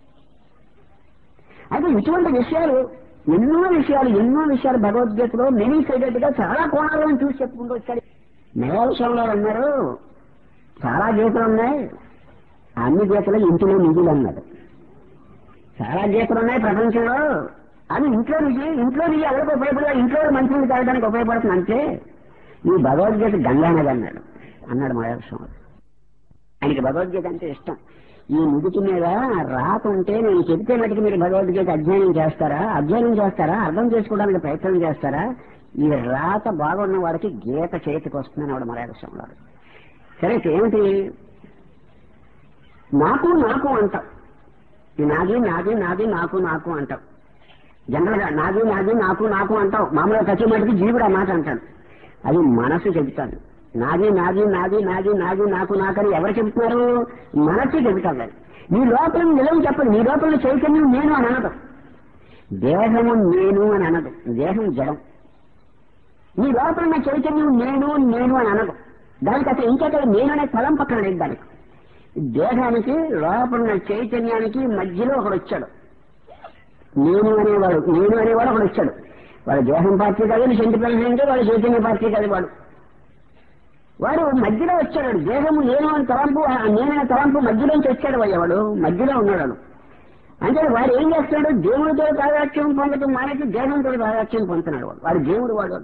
అయితే ఇటువంటి విషయాలు ఎన్నో విషయాలు ఎన్నో విషయాలు భగవద్గీతలో మెనీ సైడెడ్ గా చాలా కోణాలను చూసి చెప్పుకుంటూ వచ్చాడు. మేఘాలయంలో అన్నారు చాలా గీతలు ఉన్నాయి, అన్ని గీతలు ఇంటిలో నిధులు అన్నారు. చాలా గీతలు ఉన్నాయి ప్రపంచంలో, అది ఇంట్లో నిధి ఇంట్లో నిధి ఎవరికి ఉపయోగపడదు, ఇంట్లో మంచినీళ్ళు తాగడానికి ఉపయోగపడుతుంది అంతే. ఈ భగవద్గీత గంగానది అన్నాడు అన్నాడు మహారాష్ట్రంలో. ఆయనకి భగవద్గీత అంటే ఇష్టం. ఈ నుదుటి మీద రాత ఉంటే నేను చెబితే మటుకు మీరు భగవద్గీత అధ్యయనం చేస్తారా అధ్యయనం చేస్తారా అర్థం చేసుకోవడానికి ప్రయత్నం చేస్తారా? ఈ రాత బాగున్న వాడికి గీత చేతికి వస్తుందని ఆవిడ మలయాళంలో. సరే ఏమిటి? నాకు నాకు అంటాం, ఈ నాది నాది నాది నాకు నాకు అంటాం. జనరల్ గా నాది నాది నాకు నాకు అంటాం. మామూలుగా ప్రతి మటుకు జీవుడు ఆ మాట అంటాడు. అది మనసు చెబుతాను. నాది నాది నాది నాది నాది నాకు నాకని ఎవరు చెబుతున్నారు? మనసు చెబుతాను. నీ లోపల నిలవం చెప్పదు. నీ లోపల చైతన్యం నేను అని అనదు, దేహము నేను అని అనదు. దేహం జడం. నీ లోపల ఉన్న చైతన్యం నేను నేను అని అనదు. దానికి అసలు ఇంకొక నేను అనే తలం పక్కన లేదు. దానికి దేహానికి లోపల చైతన్యానికి మధ్యలో ఒకడు వచ్చాడు. నేను అనేవాడు నేను అనేవాడు ఒకడు వచ్చాడు. వాడు దేహం పార్టీ కాదు, సెంటిమెంట్ అంటే వాడు చైతన్య పార్టీ కాదు. వాడు వాడు మధ్యలో వచ్చాడు. దేహము నేను అని తలంపు, నేననే తలంపు మధ్యలోంచి వచ్చాడు. వాడు మధ్యలో ఉన్నాడు. అంటే వాడు ఏం చేస్తాడు? దేవుడితో తాదాత్యం పొందటం మానేసి దేహంతో తాదాత్యం పొందుతున్నాడు. వాడు వాడు దేవుడు వాడు.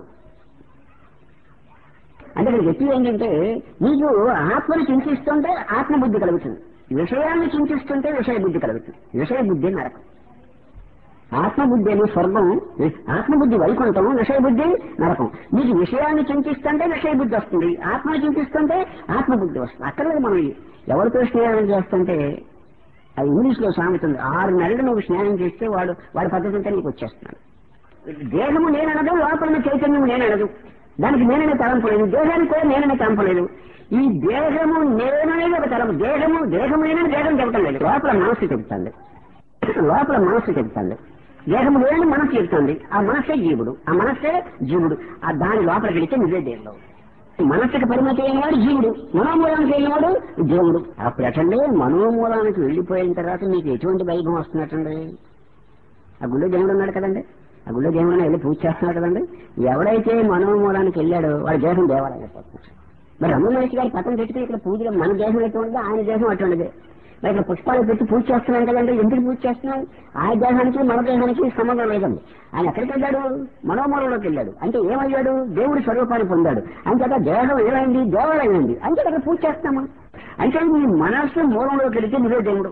అంటే ఇక్కడ చెప్పేది ఏంటంటే, నీకు ఆత్మను చింతిస్తుంటే ఆత్మబుద్ధి కలుగుతుంది, విషయాన్ని చింతిస్తుంటే విషయ బుద్ధి కలుగుతుంది. విషయ బుద్ధి నరకం. ఆత్మబుద్ధి అని స్వర్గం, ఆత్మబుద్ధి వైకుంఠం, విషయబుద్ధి నరకం. నీకు విషయాన్ని చింతిస్తుంటే విషయబుద్ధి వస్తుంది, ఆత్మను చింతిస్తుంటే ఆత్మబుద్ధి వస్తుంది. అక్కడ మనం ఎవరితో స్నేహం చేస్తుంటే అది ఇంగ్లీష్ లో సామెతుంది, ఆరు నెలలు నువ్వు స్నేహం చేస్తే వాడు వాడి పద్ధతితో నీకు వచ్చేస్తున్నాడు. దేహము నేననదు, లోపల చైతన్యం నేననదు. దానికి నేననే తలంపలేదు, దేహానికి కూడా నేననే తలంపలేదు. ఈ దేహము నేననేది ఒక తలంపు. దేహము దేహము నేనని దేహం చెబుతాం లేదు, లోపల మనస్సు చెబుతుంది. లోపల మనస్సు చెబుతుంది. దేహము లేని మనస్సు చెబుతుంది. ఆ మనస్సే జీవుడు, ఆ మనస్సే జీవుడు. ఆ దాని లోపలికి వెళితే నిజే దేవుడు. మనస్సుకి పరిమితి అయినవాడు జీవుడు, మనోమూలానికి వెళ్ళినవాడు దేవుడు. అప్పుడు ఎటండి మనోమూలానికి వెళ్లిపోయిన తర్వాత మీకు ఎటువంటి వైభవం వస్తున్నట్టండి? ఆ గుళ్ళో దేవుడు ఉన్నాడు కదండి, ఆ గుళ్ళో దేవుడు వెళ్ళి పూజ చేస్తున్నాడు కదండి. ఎవడైతే మనోమూలానికి వెళ్ళాడో వాడి దేహం దేవాలయం అయిపోతుంది. మరి రమణ మహర్షి గారి పక్కన పెట్టి ఇక్కడ పూజలు మన దేహం ఎటువంటిది, ఆయన దేహం అటువంటిది. మరి ఇక్కడ పుష్పాలు పెట్టి పూజ చేస్తున్నాం కదండి. ఎందుకు పూజ చేస్తున్నాం? ఆయన దేహానికి మన దేహానికి సంబంధం లేదండి. ఆయన ఎక్కడికి వెళ్ళాడు? మనోమూలంలోకి వెళ్ళాడు. అంటే ఏమయ్యాడు? దేవుడి స్వరూపాన్ని పొందాడు. అంతేత దేహం ఏమైంది? దేవాలయం అయింది. అంటే అక్కడ పూజ చేస్తామా? అంటే నీ మనస్సు మూలంలోకి వెళితే నువ్వే దేవుడు,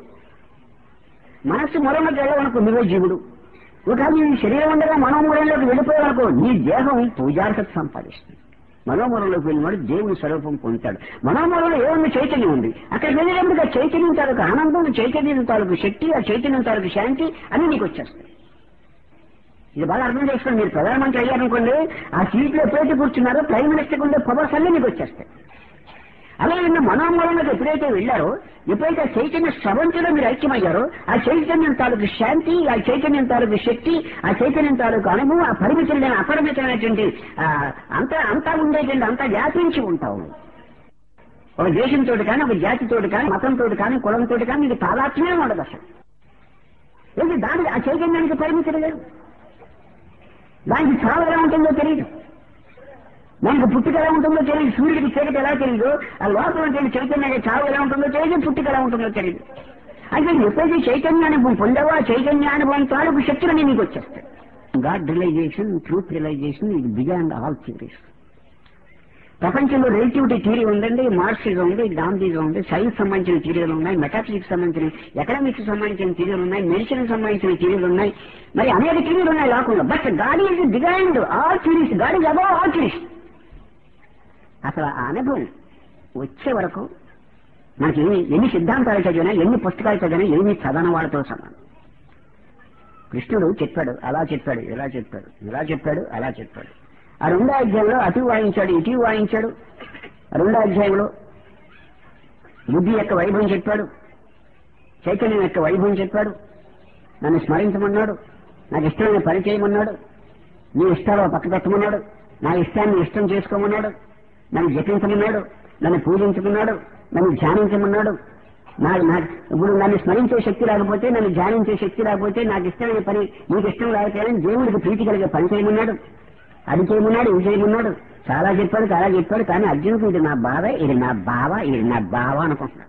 మనస్సు మూలంలోకి వెళ్ళవనుకో నువ్వే జీవుడు. ఒకవేళ నీ శరీరం ఉండగా మనోమూలంలోకి వెళ్ళిపోయావనుకో నీ దేహం పూజార్హత సంపాదిస్తుంది. మనోమూలంలోకి వెళ్ళినవాడు దేవుని స్వరూపం పొందుతాడు. మనోమూలంలో ఏముంది? చైతన్యం ఉంది. అక్కడికి వెళ్ళినప్పుడు ఆ చైతన్యం తాలూకు ఆనందం, చైతన్యం తాలూకు శక్తి, ఆ చైతన్యం తాలూకు శాంతి అన్ని నీకు వచ్చేస్తాయి. ఇది బాగా అర్థం చేసుకోండి. మీరు ప్రధానమంత్రి అయ్యారనుకోండి, ఆ సీట్లో ఎప్పుడైతే కూర్చున్నారో ప్రైమ్ మినిస్టర్కి ఉండే పవర్స్ అన్నీ మీకు వచ్చేస్తాయి. అలాగే మనోమూలంలోకి ఎప్పుడైతే వెళ్ళారో, ఎప్పుడైతే చైతన్య స్రవంతిలో మీరు ఐక్యమయ్యారో, ఆ చైతన్యం తాలూకు శాంతి, ఆ చైతన్యం తాలూకు శక్తి, ఆ చైతన్యం తాలూకు అనుభవం, ఆ పరిమితులైన అపరిమితమైనటువంటి అంతా అంతా ఉండేటువంటి అంతా వ్యాపించి ఉంటావు. ఒక దేశంతో కానీ ఒక జాతితో కానీ మతంతో కానీ కులంతో కానీ నీకు తాదాత్మ్యమే ఉండదు అసలు. ఏంటి దానికి ఆ చైతన్యానికి పరిమితి లేదు. దానికి చావు ఎలా ఉంటుందో తెలియదు, దానికి పుట్టుక ఎలా ఉంటుందో తెలియదు, సూర్యుడికి చీకటి ఎలా తెలియదు, ఆ లోపల ఉంటే చైతన్యానికి చావు ఎలా ఉంటుందో తెలియదు, పుట్టుక ఎలా ఉంటుందో తెలియదు. అయితే ఎప్పుడైతే చైతన్యానుభవం పొందావో ఆ చైతన్యానుభవం తాలూకు శక్తులని నీకు వచ్చేస్తాయి. గాడ్ రియలైజేషన్, ట్రూత్ రియలైజేషన్ ఇది బియాండ్ ఆల్ థియరీస్. ప్రపంచంలో రిలేటివిటీ థియరీ ఉందండి, మార్క్సిజం ఉంది, గాంధీజం ఉంది, సైన్స్ సంబంధించిన థియరీలు ఉన్నాయి, మెటాఫిజిక్స్ సంబంధించిన, ఎకనామిక్స్ సంబంధించిన థియరీలు ఉన్నాయి, మెడిసిన్ సంబంధించిన థియరీలు ఉన్నాయి, మరి అనేక థియరీలు ఉన్నాయి లోకంలో. But God is beyond all theories, God is above all theories. అసలు ఆ అనుభవం వచ్చే వరకు మనకి ఎన్ని సిద్ధాంతాలు చదివినా, ఎన్ని పుస్తకాలు చదివినా, ఎన్ని చదవని వాళ్ళతో సమానం. కృష్ణుడు చెప్పాడు, అలా చెప్పాడు, ఇలా చెప్పాడు, ఇలా చెప్పాడు, అలా చెప్పాడు. ఆ రెండో అధ్యాయంలో అటు వాయించాడు, ఇటు వాయించాడు. రెండో అధ్యాయంలో బుద్ధి యొక్క వైభవం చెప్పాడు, చైతన్యం యొక్క వైభవం చెప్పాడు, నన్ను స్మరించమన్నాడు, నాకు ఇష్టమైన పని చేయమన్నాడు, నీ ఇష్టాలు పక్క పెట్టమన్నాడు, నా ఇష్టాన్ని ఇష్టం చేసుకోమన్నాడు, నన్ను జపించమన్నాడు, నన్ను పూజించమన్నాడు, నన్ను ధ్యానించమన్నాడు. నాకు నాకు ఇప్పుడు నన్ను స్మరించే శక్తి రాకపోతే, నన్ను ధ్యానించే శక్తి రాకపోతే, నాకు ఇష్టమైన పని నీకు ఇష్టం లేకపోతే దేవుడికి ప్రీతి కలిగే పని చేయమన్నాడు, అది చేయమన్నాడు, ఇది చేయమన్నాడు. చాలా చెప్పాడు, చాలా చెప్పాడు. కానీ అర్జునుడికి ఇది నా బావ, ఇది నా బావ, ఇది నా బావ అనుకుంటున్నాడు.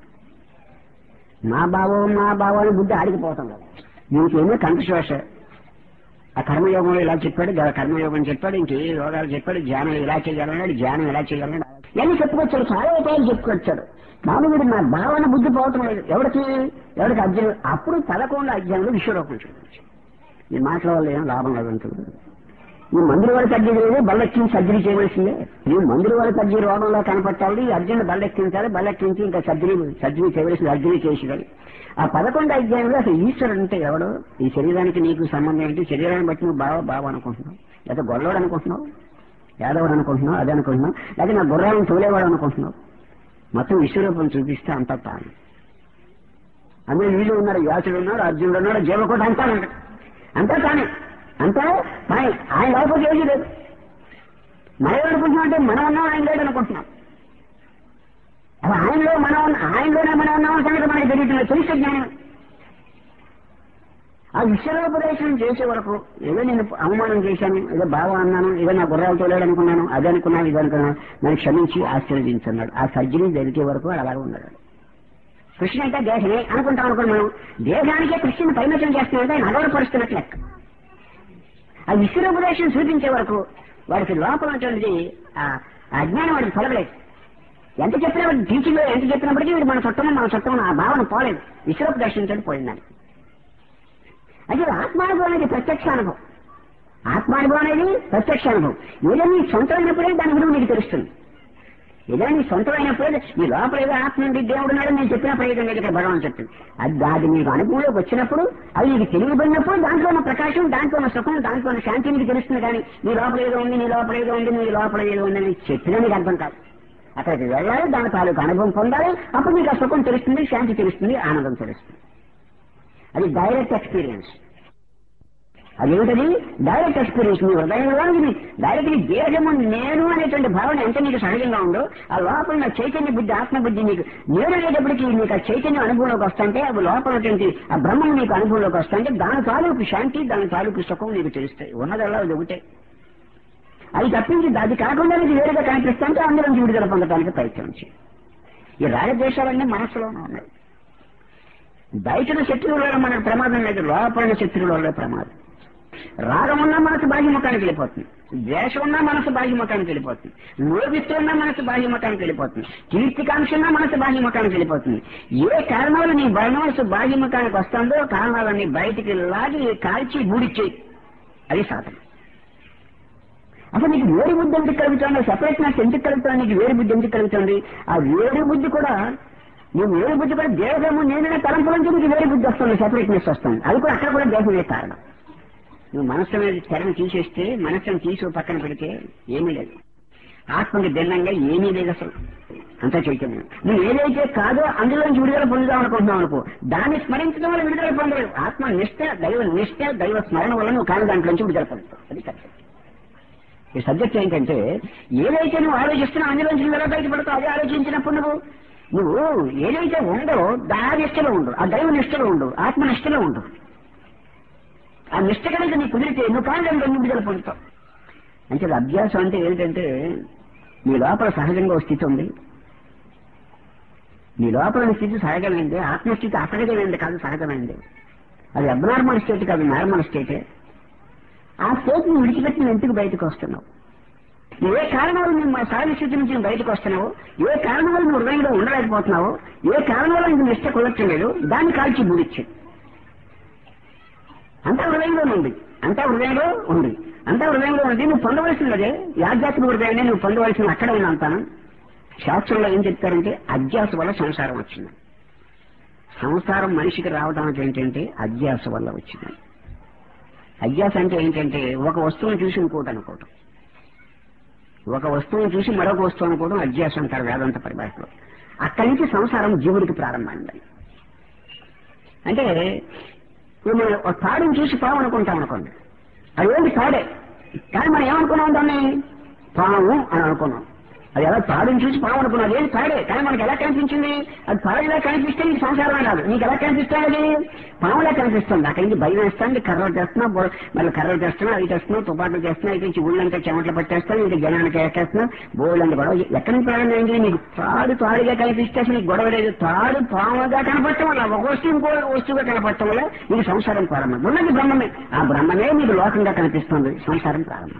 నా బావ నా బావ అని బుద్ధి ఆడికిపోతాం కదా. దీనికేమో కంఠశ్వాస. ఆ కర్మయోగంలో ఇలా చెప్పాడు, కర్మయోగం చెప్పాడు, ఇంకే యోగాలు చెప్పాడు, ధ్యానం ఇలా చేయాలన్నాడు, ధ్యానం ఇలా చేయాలన్నాడు, ఇవన్నీ చెప్పుకొచ్చాడు, చాలా ఉపాయాలు చెప్పుకొచ్చాడు. మామూలుడు నా భావన బుద్ధి పోవటం లేదు. ఎవరికి ఎవరికి అర్జునుడు అప్పుడు పదకొండు అధ్యాయంలో విశ్వరూపం చూపించాడు. ఈ మాటల వల్ల ఏం లాభం లేదంటుంది. ఈ మందుల వల్ల సర్జరీ లేదు, బల్లెక్కించి సర్జరీ చేయవలసిందే. ఈ మందుల వల్ల సర్జరీ రోగంలో కనపట్టాలి, ఈ అర్జునుడు బల్లెక్కించాలి, బల్లెక్కించి ఇంకా సర్జరీ సర్జరీ చేయవలసింది, సర్జరీ చేసేయాలి. ఆ పదకొండు అధ్యాయంలో అసలు ఈశ్వరుడు అంటే ఎవడు, ఈ శరీరానికి నీకు సంబంధం ఏంటి, శరీరాన్ని బట్టి నువ్వు బావ బావ అనుకుంటున్నావు, లేదా గొల్లవాడు అనుకుంటున్నావు, యాదవుడు అనుకుంటున్నావు, అదే అనుకుంటున్నావు, లేదా నా గుర్రాలను తోలేవాడు అనుకుంటున్నావు. మొత్తం విశ్వరూపం చూపిస్తే అంతా తాను. అందులో వీళ్ళు ఉన్నారు, వ్యాసుడు ఉన్నారు, అర్జునుడు ఉన్నాడు, జీవకోట అంతా ఉంటాడు, అంతా తానే, అంతా తానే. ఆయన లోపలికి ఏది లేదు. మనం అనుకుంటున్నాం అంటే మనం ఉన్నాం, ఆయన లేడు అనుకుంటున్నాం. అలా ఆయనలో మనం ఆయనలోనే మనం ఉన్నాం సంగతి మనకి తెలియట్లేదు, తెలిసే జ్ఞానం. ఆ విశ్వరూపదేశం చేసే వరకు ఏదో నేను అవమానం చేశాను, ఏదో బావ అన్నాను, ఏదో నా గుర్రాలతో లేడనుకున్నాను, అది అనుకున్నాను, ఇది అనుకున్నాను, నన్ను క్షమించి ఆశీర్వదించున్నాడు. ఆ సర్జరీ జరిగే వరకు అలాగే ఉన్నాడు. కృష్ణ అంటే దేశమే అనుకుంటాం అనుకుని మనం దేశానికే కృష్ణుని పరిమితం చేస్తున్నామంటే ఆయన అగౌరవపరుస్తున్నట్లు లెక్క. ఆ విశ్వరూపదేశం చూపించే వరకు వాడికి లోపల ఉన్నటువంటి ఆ అజ్ఞానం వాడికి తొలగలేదు. ఎంత చెప్పినప్పుడు టీచింగ్ లో ఎంత చెప్పినప్పటికీ వీడు మన చుట్టం మన చుట్టం ఆ భావన పోలేదు. విశ్వరూపదేశంతో పోయిందని. అయితే ఆత్మానుభవం అనేది ప్రత్యక్ష అనుభవం. ఆత్మానుభవం అనేది ప్రత్యక్ష అనుభవం. ఏదో నీ సొంతమైనప్పుడే దాని గురించి నీకు తెలుస్తుంది. ఏదో నీ సొంతమైనప్పుడే నీ లోపల ఏదో ఆత్మ నుండి దేవుడు ఉన్నాడు నేను చెప్పిన ప్రయోజనం లేదు ఇక్కడ భగవాన్ చెప్తుంది. అది అది నీకు అనుభవంలోకి వచ్చినప్పుడు, అది నీకు తెలియబడినప్పుడు దాంట్లో ఉన్న ప్రకాశం, దాంట్లో ఉన్న సుఖం, దాంట్లో ఉన్న శాంతి నీకు తెలుస్తుంది. కానీ నీ లోపల ఏదో ఉంది, నీ లోపల ఏదో ఉంది, నీ లోపల ఏదో ఉంది అని చెప్పినా నీకు అర్థం కాదు. అక్కడికి వెళ్ళాలి, దాని తాలూకు అనుభవం పొందాలి, అప్పుడు నీకు ఆ సుఖం తెలుస్తుంది, శాంతి తెలుస్తుంది, ఆనందం తెలుస్తుంది. అది డైరెక్ట్ ఎక్స్పీరియన్స్. అదేమిటది డైరెక్ట్ ఎక్స్పీరియన్స్. నీ హృదయంలో డైరెక్ట్ నీ దేహము నేను అనేటువంటి భావన ఎంత నీకు సహజంగా ఉందో, ఆ లోపల నా చైతన్య బుద్ధి, ఆత్మబుద్ధి నీకు నేను అనేటప్పటికీ నీకు ఆ చైతన్యం అనుభవంలోకి వస్తుంటే, అవి లోపల ఆ బ్రహ్మం నీకు అనుభవంలోకి వస్తుంటే దాని తాలూకు శాంతి, దాని తాలూకు సుఖం నీకు తెలుస్తాయి. ఉన్నదల్లా అది ఒకటే. అది తప్పించి అది కాకుండా నీకు వేరుగా కనిపిస్తుంటే అందులో విడుదల పొందడానికి ప్రయత్నం చేయి. ఈ రాగద్వేషాలన్నీ మనసులోనే ఉన్నాయి. బయట శత్రువులలో మనకు ప్రమాదం లేదు, లోపల శత్రువులలో ప్రమాదం. రాగం ఉన్నా మనసు బాహ్యముఖానికి వెళ్ళిపోతుంది, ద్వేషం ఉన్నా మనసు బాహ్యముఖానికి వెళ్ళిపోతుంది, లోభిస్తూ ఉన్నా మనసు బాహ్యముఖానికి వెళ్ళిపోతుంది, కీర్తికాంక్ష ఉన్నా మనసు బాహ్యముఖానికి వెళ్ళిపోతుంది. ఏ కారణాలు నీ మనసు బాహ్యముఖానికి వస్తుందో కారణాలన్నీ బయటికి లాగి కాల్చి బూడిచ్చేయి. అది సాధన. అసలు నీకు వేరు బుద్ధి ఎందుకు కలుగుతుంది? సెపరేట్నెస్ ఎందుకు కలుగుతుంది? నీకు వేరు బుద్ధి ఎందుకు కలుగుతుంది? ఆ వేరు బుద్ధి కూడా నువ్వు వేరు బుద్ధి కూడా దేహము నేననే తలంపుల నుంచి నీకు వేరు బుద్ధి వస్తుంది, సెపరేట్నెస్ వస్తుంది. అది కూడా అక్కడ కూడా దేహమే కారణం. నువ్వు మనస్సు మీద తెరను తీసేస్తే, మనస్సును తీసి పక్కన పెడితే ఏమీ లేదు. ఆత్మకి భిన్నంగా ఏమీ లేదు అసలు, అంతా చైతన్యం. నువ్వు ఏదైతే కాదో అందులోంచి విడుదల పొందుదాం అనుకుంటున్నావు అనుకో, దాన్ని స్మరించడం వల్ల విడుదల పొందలేవు. ఆత్మ నిష్ట, దైవ నిష్ట, దైవ స్మరణ వల్ల నువ్వు కాని దాంట్లోంచి విడుదల పొందుతావు. అది కరెక్ట్. ఈ సబ్జెక్ట్ ఏంటంటే ఏదైతే నువ్వు ఆలోచిస్తున్నావు అందులోంచి ఎలా బయటపడతావు, అదే ఆలోచించినప్పుడు నువ్వు నువ్వు ఏదైతే ఉండో ఆ నిష్టలో ఉండు, ఆ దైవ నిష్టలో ఉండు, ఆత్మ నిష్టలో ఉండు. ఆ నిష్ట కనుక నీ కుదిరితే నువ్వు కాండం విడుదల పొందుతావు. అంటే అభ్యాసం అంటే ఏంటంటే నీ లోపల సహజంగా ఒక స్థితి ఉంది, నీ లోపల స్థితి సహజమైంది, ఆత్మస్థితి అసహజమైంది కాదు, సహజమైంది. అది అబ్నార్మల్ స్టేట్ కాదు, నార్మల్ స్టేటే. ఆ స్టేట్ ని విడిచిపెట్టి నువ్వు ఎందుకు బయటకు వస్తున్నావు? ఏ కారణం వల్ల నువ్వు సహజ స్థితి నుంచి నువ్వు బయటకు వస్తున్నావు, ఏ కారణం వల్ల నువ్వు హృదయంలో ఉండలేకపోతున్నావు, ఏ కారణం వల్ల నీకు నిష్ట కుదరట్లేదు, దాన్ని కాల్చి బూడిచ్చు. అంతా హృదయంలో ఉంది, అంతా హృదయంలో ఉంది, అంతా హృదయంలో ఉంది. నువ్వు పొందవలసినదే ఈ ఆధ్యాత్మిక హృదయాన్ని నువ్వు పొందవలసిన అక్కడే ఉంది అంతాను. శాస్త్రంలో ఏం చెప్తారంటే అధ్యాస వల్ల సంసారం వచ్చింది. సంసారం మనిషికి రావడానికి ఏంటంటే అధ్యాస వల్ల వచ్చింది. అధ్యాస అంటే ఏంటంటే ఒక వస్తువును చూసి ఇంకోటి అనుకోవటం, ఒక వస్తువును చూసి మరొక వస్తువు అనుకోవడం అధ్యాస అంటారు వేదాంత పరిభాషలో. అక్కడి నుంచి సంసారం జీవుడికి ప్రారంభమైంది. అంటే ఇప్పుడు మనం ఒక తాడుని చూసి పాము అనుకుంటాం అనుకోండి, అది ఏంటి తాడే, కానీ మనం ఏమనుకున్నాం దాన్ని పాము అని అనుకున్నాం. అది ఎలా తాడుని చూసి పాము అనుకున్నాం, ఏది తాడే, కానీ మనకి ఎలా కనిపించింది? అది తాడులా కనిపిస్తే నీకు సంసారమే కాదు, నీకు ఎలా కనిపిస్తుంది? అది పాములా కనిపిస్తుంది. అక్కడి నుంచి భయం వేస్తాను, కర్రలు చేస్తున్నా, మళ్ళీ కర్రలు చేస్తున్నా, అవి చేస్తున్నా, తుపాకులు చేస్తున్నా, ఇటు నుంచి ఊళ్ళంతా చెమట్లు పట్టేస్తాను, ఇంకా జనానికి ఎక్కేస్తున్నా, బోళ్ళంతా గొడవ. ఎక్కడి నుంచి ప్రారంభమైంది? నీకు తాడు తాడుగా కనిపిస్తే అసలు నీకు గొడవ లేదు, తాడు పాముగా కనపడటం వల్ల, ఒక వస్తువు ఇంకో వస్తువుగా కనపడటం వల్ల నీకు సంసారం ప్రారంభం. ఉన్నది బ్రహ్మమే, ఆ బ్రహ్మమే నీకు లోకంగా కనిపిస్తుంది, సంసారం ప్రారంభం.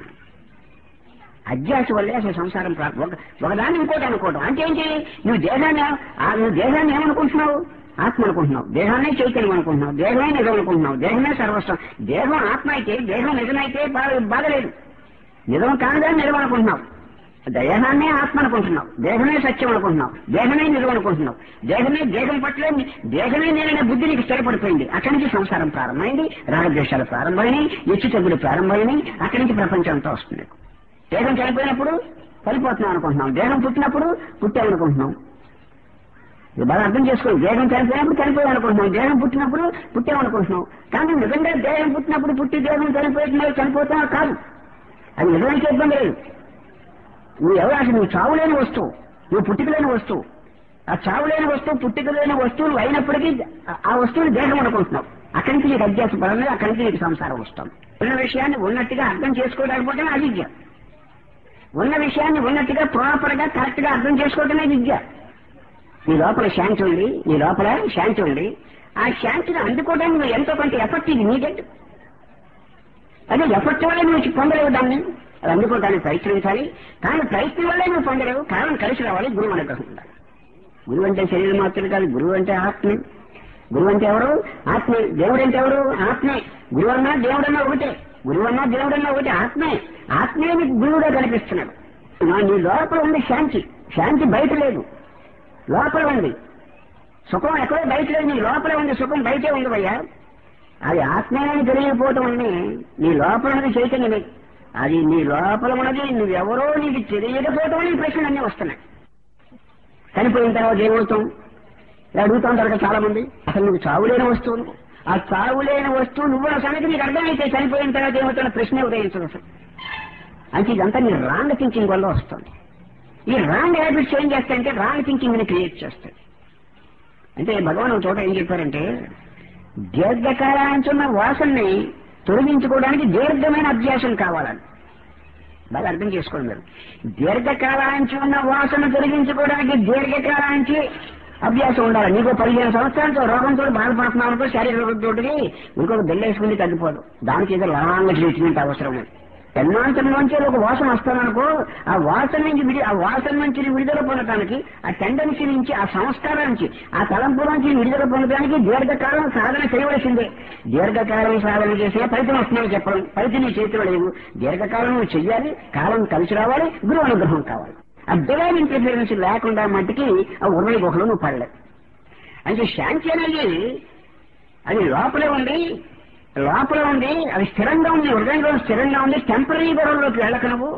అధ్యాస వల్లే అసలు సంసారం ప్రారంభం. ఒకదాన్ని ఇంకోటి అనుకోవడం అంటే ఏంటి? నువ్వు దేహాన్ని నువ్వు దేహాన్ని ఏమనుకుంటున్నావు? ఆత్మ అనుకుంటున్నావు, దేహాన్ని చైతన్యం అనుకుంటున్నావు, దేహమే నిజం అనుకుంటున్నావు, దేహమే సర్వస్వం. దేహం ఆత్మ అయితే, దేహం నిజమైతే బాధలేదు, నిజం కానిదాన్ని నిజం అనుకుంటున్నావు. దేహాన్నే ఆత్మ అనుకుంటున్నావు, దేహమే సత్యం అనుకుంటున్నావు, దేహమే నిజం అనుకుంటున్నావు, దేహమే దేహం పట్ల దేహమే నేననే బుద్ధి నీకు స్థిరపడిపోయింది. అక్కడి నుంచి సంసారం ప్రారంభమైంది, రాగద్వేషాలు ప్రారంభమైనాయి, ఎచ్చు చెగులు ప్రారంభమైనాయి. అక్కడి నుంచి ప్రపంచం అంతా వస్తుంది. దేహం చనిపోయినప్పుడు చనిపోతున్నాం అనుకుంటున్నాం, దేహం పుట్టినప్పుడు పుట్టామనుకుంటున్నాం. ఇది బాగా అర్థం చేసుకోండి. దేహం చనిపోయినప్పుడు చనిపోయాం అనుకుంటున్నాం, దేహం పుట్టినప్పుడు పుట్టామనుకుంటున్నాం. కానీ నిజంగా దేహం పుట్టినప్పుడు పుట్టి దేహం చనిపోతున్నా చనిపోతున్నా కాదు, అది నిజమైతే ఇబ్బంది లేదు. నువ్వు ఎవరు అసలు నువ్వు చావులేని వస్తువు, నువ్వు పుట్టికలేని వస్తువు. ఆ చావులేని వస్తువు పుట్టిక లేని వస్తువులు అయినప్పటికీ ఆ వస్తువుని దేహం అనుకుంటున్నావు. అక్కడి నుంచి నీకు అధ్యాస పరంగా అక్కడి నుంచి నీకు సంసారం వస్తాం. ఉన్న విషయాన్ని ఉన్నట్టుగా అర్థం చేసుకోలేకపోతే అవిద్య, ఉన్న విషయాన్ని ఉన్నట్టుగా ప్రాపర్ గా కరెక్ట్ గా అర్థం చేసుకోవటమే విద్య. నీ లోపల శాంతి ఉంది, నీ లోపల శాంతి ఉంది. ఆ శాంతిని అందుకోవడానికి నువ్వు ఎంతో కొంత ఎఫర్ట్ ఇది నీకెట్, అదే ఎఫర్ట్ వల్ల నువ్వు పొందలేవు దాన్ని. అది అందుకోవడానికి ప్రయత్నించాలి, కానీ ప్రయత్నం వల్లే నువ్వు పొందలేవు. కారణం కలిసి రావాలి, గురువు అనుగ్రహం ఉండాలి. గురువు అంటే శరీరం మాత్రమే కాదు, గురువు అంటే ఆత్మే. గురువు అంటే ఎవరు? ఆత్మే. దేవుడు అంటే ఎవరు? ఆత్మే. గురువు అన్నా దేవుడన్నా ఒకటే, గురువు అన్నా దేవుడన్నా ఒకటే, ఆత్మే. ఆత్మే నీకు గురువుగా కనిపిస్తున్నాడు. నీ లోపల ఉంది శాంతి, శాంతి బయట లేదు, లోపల ఉంది. సుఖం ఎక్కడో బయట లేదు, నీ లోపల ఉంది సుఖం, బయటే ఉంది భయ్యా. అది ఆత్మీయాన్ని తెలియకపోవటం అని నీ లోపల ఉన్నది చైతన్యమే. అది నీ లోపల ఉన్నది నువ్వెవరో నీకు తెలియకపోవటం అని ప్రశ్నలు అన్నీ వస్తున్నాయి. చనిపోయిన తర్వాత ఏమవుతాం అడుగుతాం తర్వాత చాలా మంది. అసలు నువ్వు చావులేని వస్తువు, ఆ చావులేని వస్తువు నువ్వు సంగతి నీకు అర్థమైతే చనిపోయిన తర్వాత ఏమవుతున్న ప్రశ్నే ఉదయించదు అసలు. అంటే ఇదంతా నీ రాంగ్ థింకింగ్ వల్ల వస్తుంది. ఈ రాంగ్ హ్యాబిట్స్ ఏం చేస్తాయంటే రాంగ్ థింకింగ్ ని క్రియేట్ చేస్తాయి. అంటే భగవాన్ ఒక చోట ఏం చెప్పారంటే దీర్ఘకాలానికి ఉన్న వాసనని తొలగించుకోవడానికి దీర్ఘమైన అభ్యాసం కావాలని. బాగా అర్థం చేసుకోండి మీరు. దీర్ఘకాలానికి ఉన్న వాసన తొలగించుకోవడానికి దీర్ఘకాలానికి అభ్యాసం ఉండాలి. నీకు పదిహేను సంవత్సరాలతో రోగంతో బాధపడుతున్నావు అనుకో, శారీరకంతో ఇంకొక బిల్ల వేసుకుని తగ్గిపోదు. దానికి ఏదో లాంగ్ ట్రీట్మెంట్ అవసరం. ఎన్నాంతరంలోంచి ఒక వాసన వస్తాననుకో, ఆ వాసన నుంచి విడి ఆ వాసన నుంచి విడుదల పొందడానికి, ఆ టెండెన్సీ నుంచి, ఆ సంస్కారం నుంచి, ఆ తలంపు నుంచి విడుదల పొందడానికి దీర్ఘకాలం సాధన చేయవలసిందే. దీర్ఘకాలం సాధన చేసే ఫలితం వస్తుందని చెప్పడం, ఫలితం నీ చేతిలో లేదు. దీర్ఘకాలం నువ్వు చెయ్యాలి, కాలం కలిసి రావాలి, గురువు అనుగ్రహం కావాలి. ఆ డివైన్ ఇంటర్ఫిరెన్స్ లేకుండా మట్టికి ఆ ఉర్వడి గుహలో నువ్వు పడలేదు. అంటే శాంతి అనేది అది లోపలే ఉంది, లోపల ఉంది, అది స్థిరంగా ఉంది, హృదయంలో స్థిరంగా ఉంది. టెంపరీ గొడవలోకి వెళ్ళక నువ్వు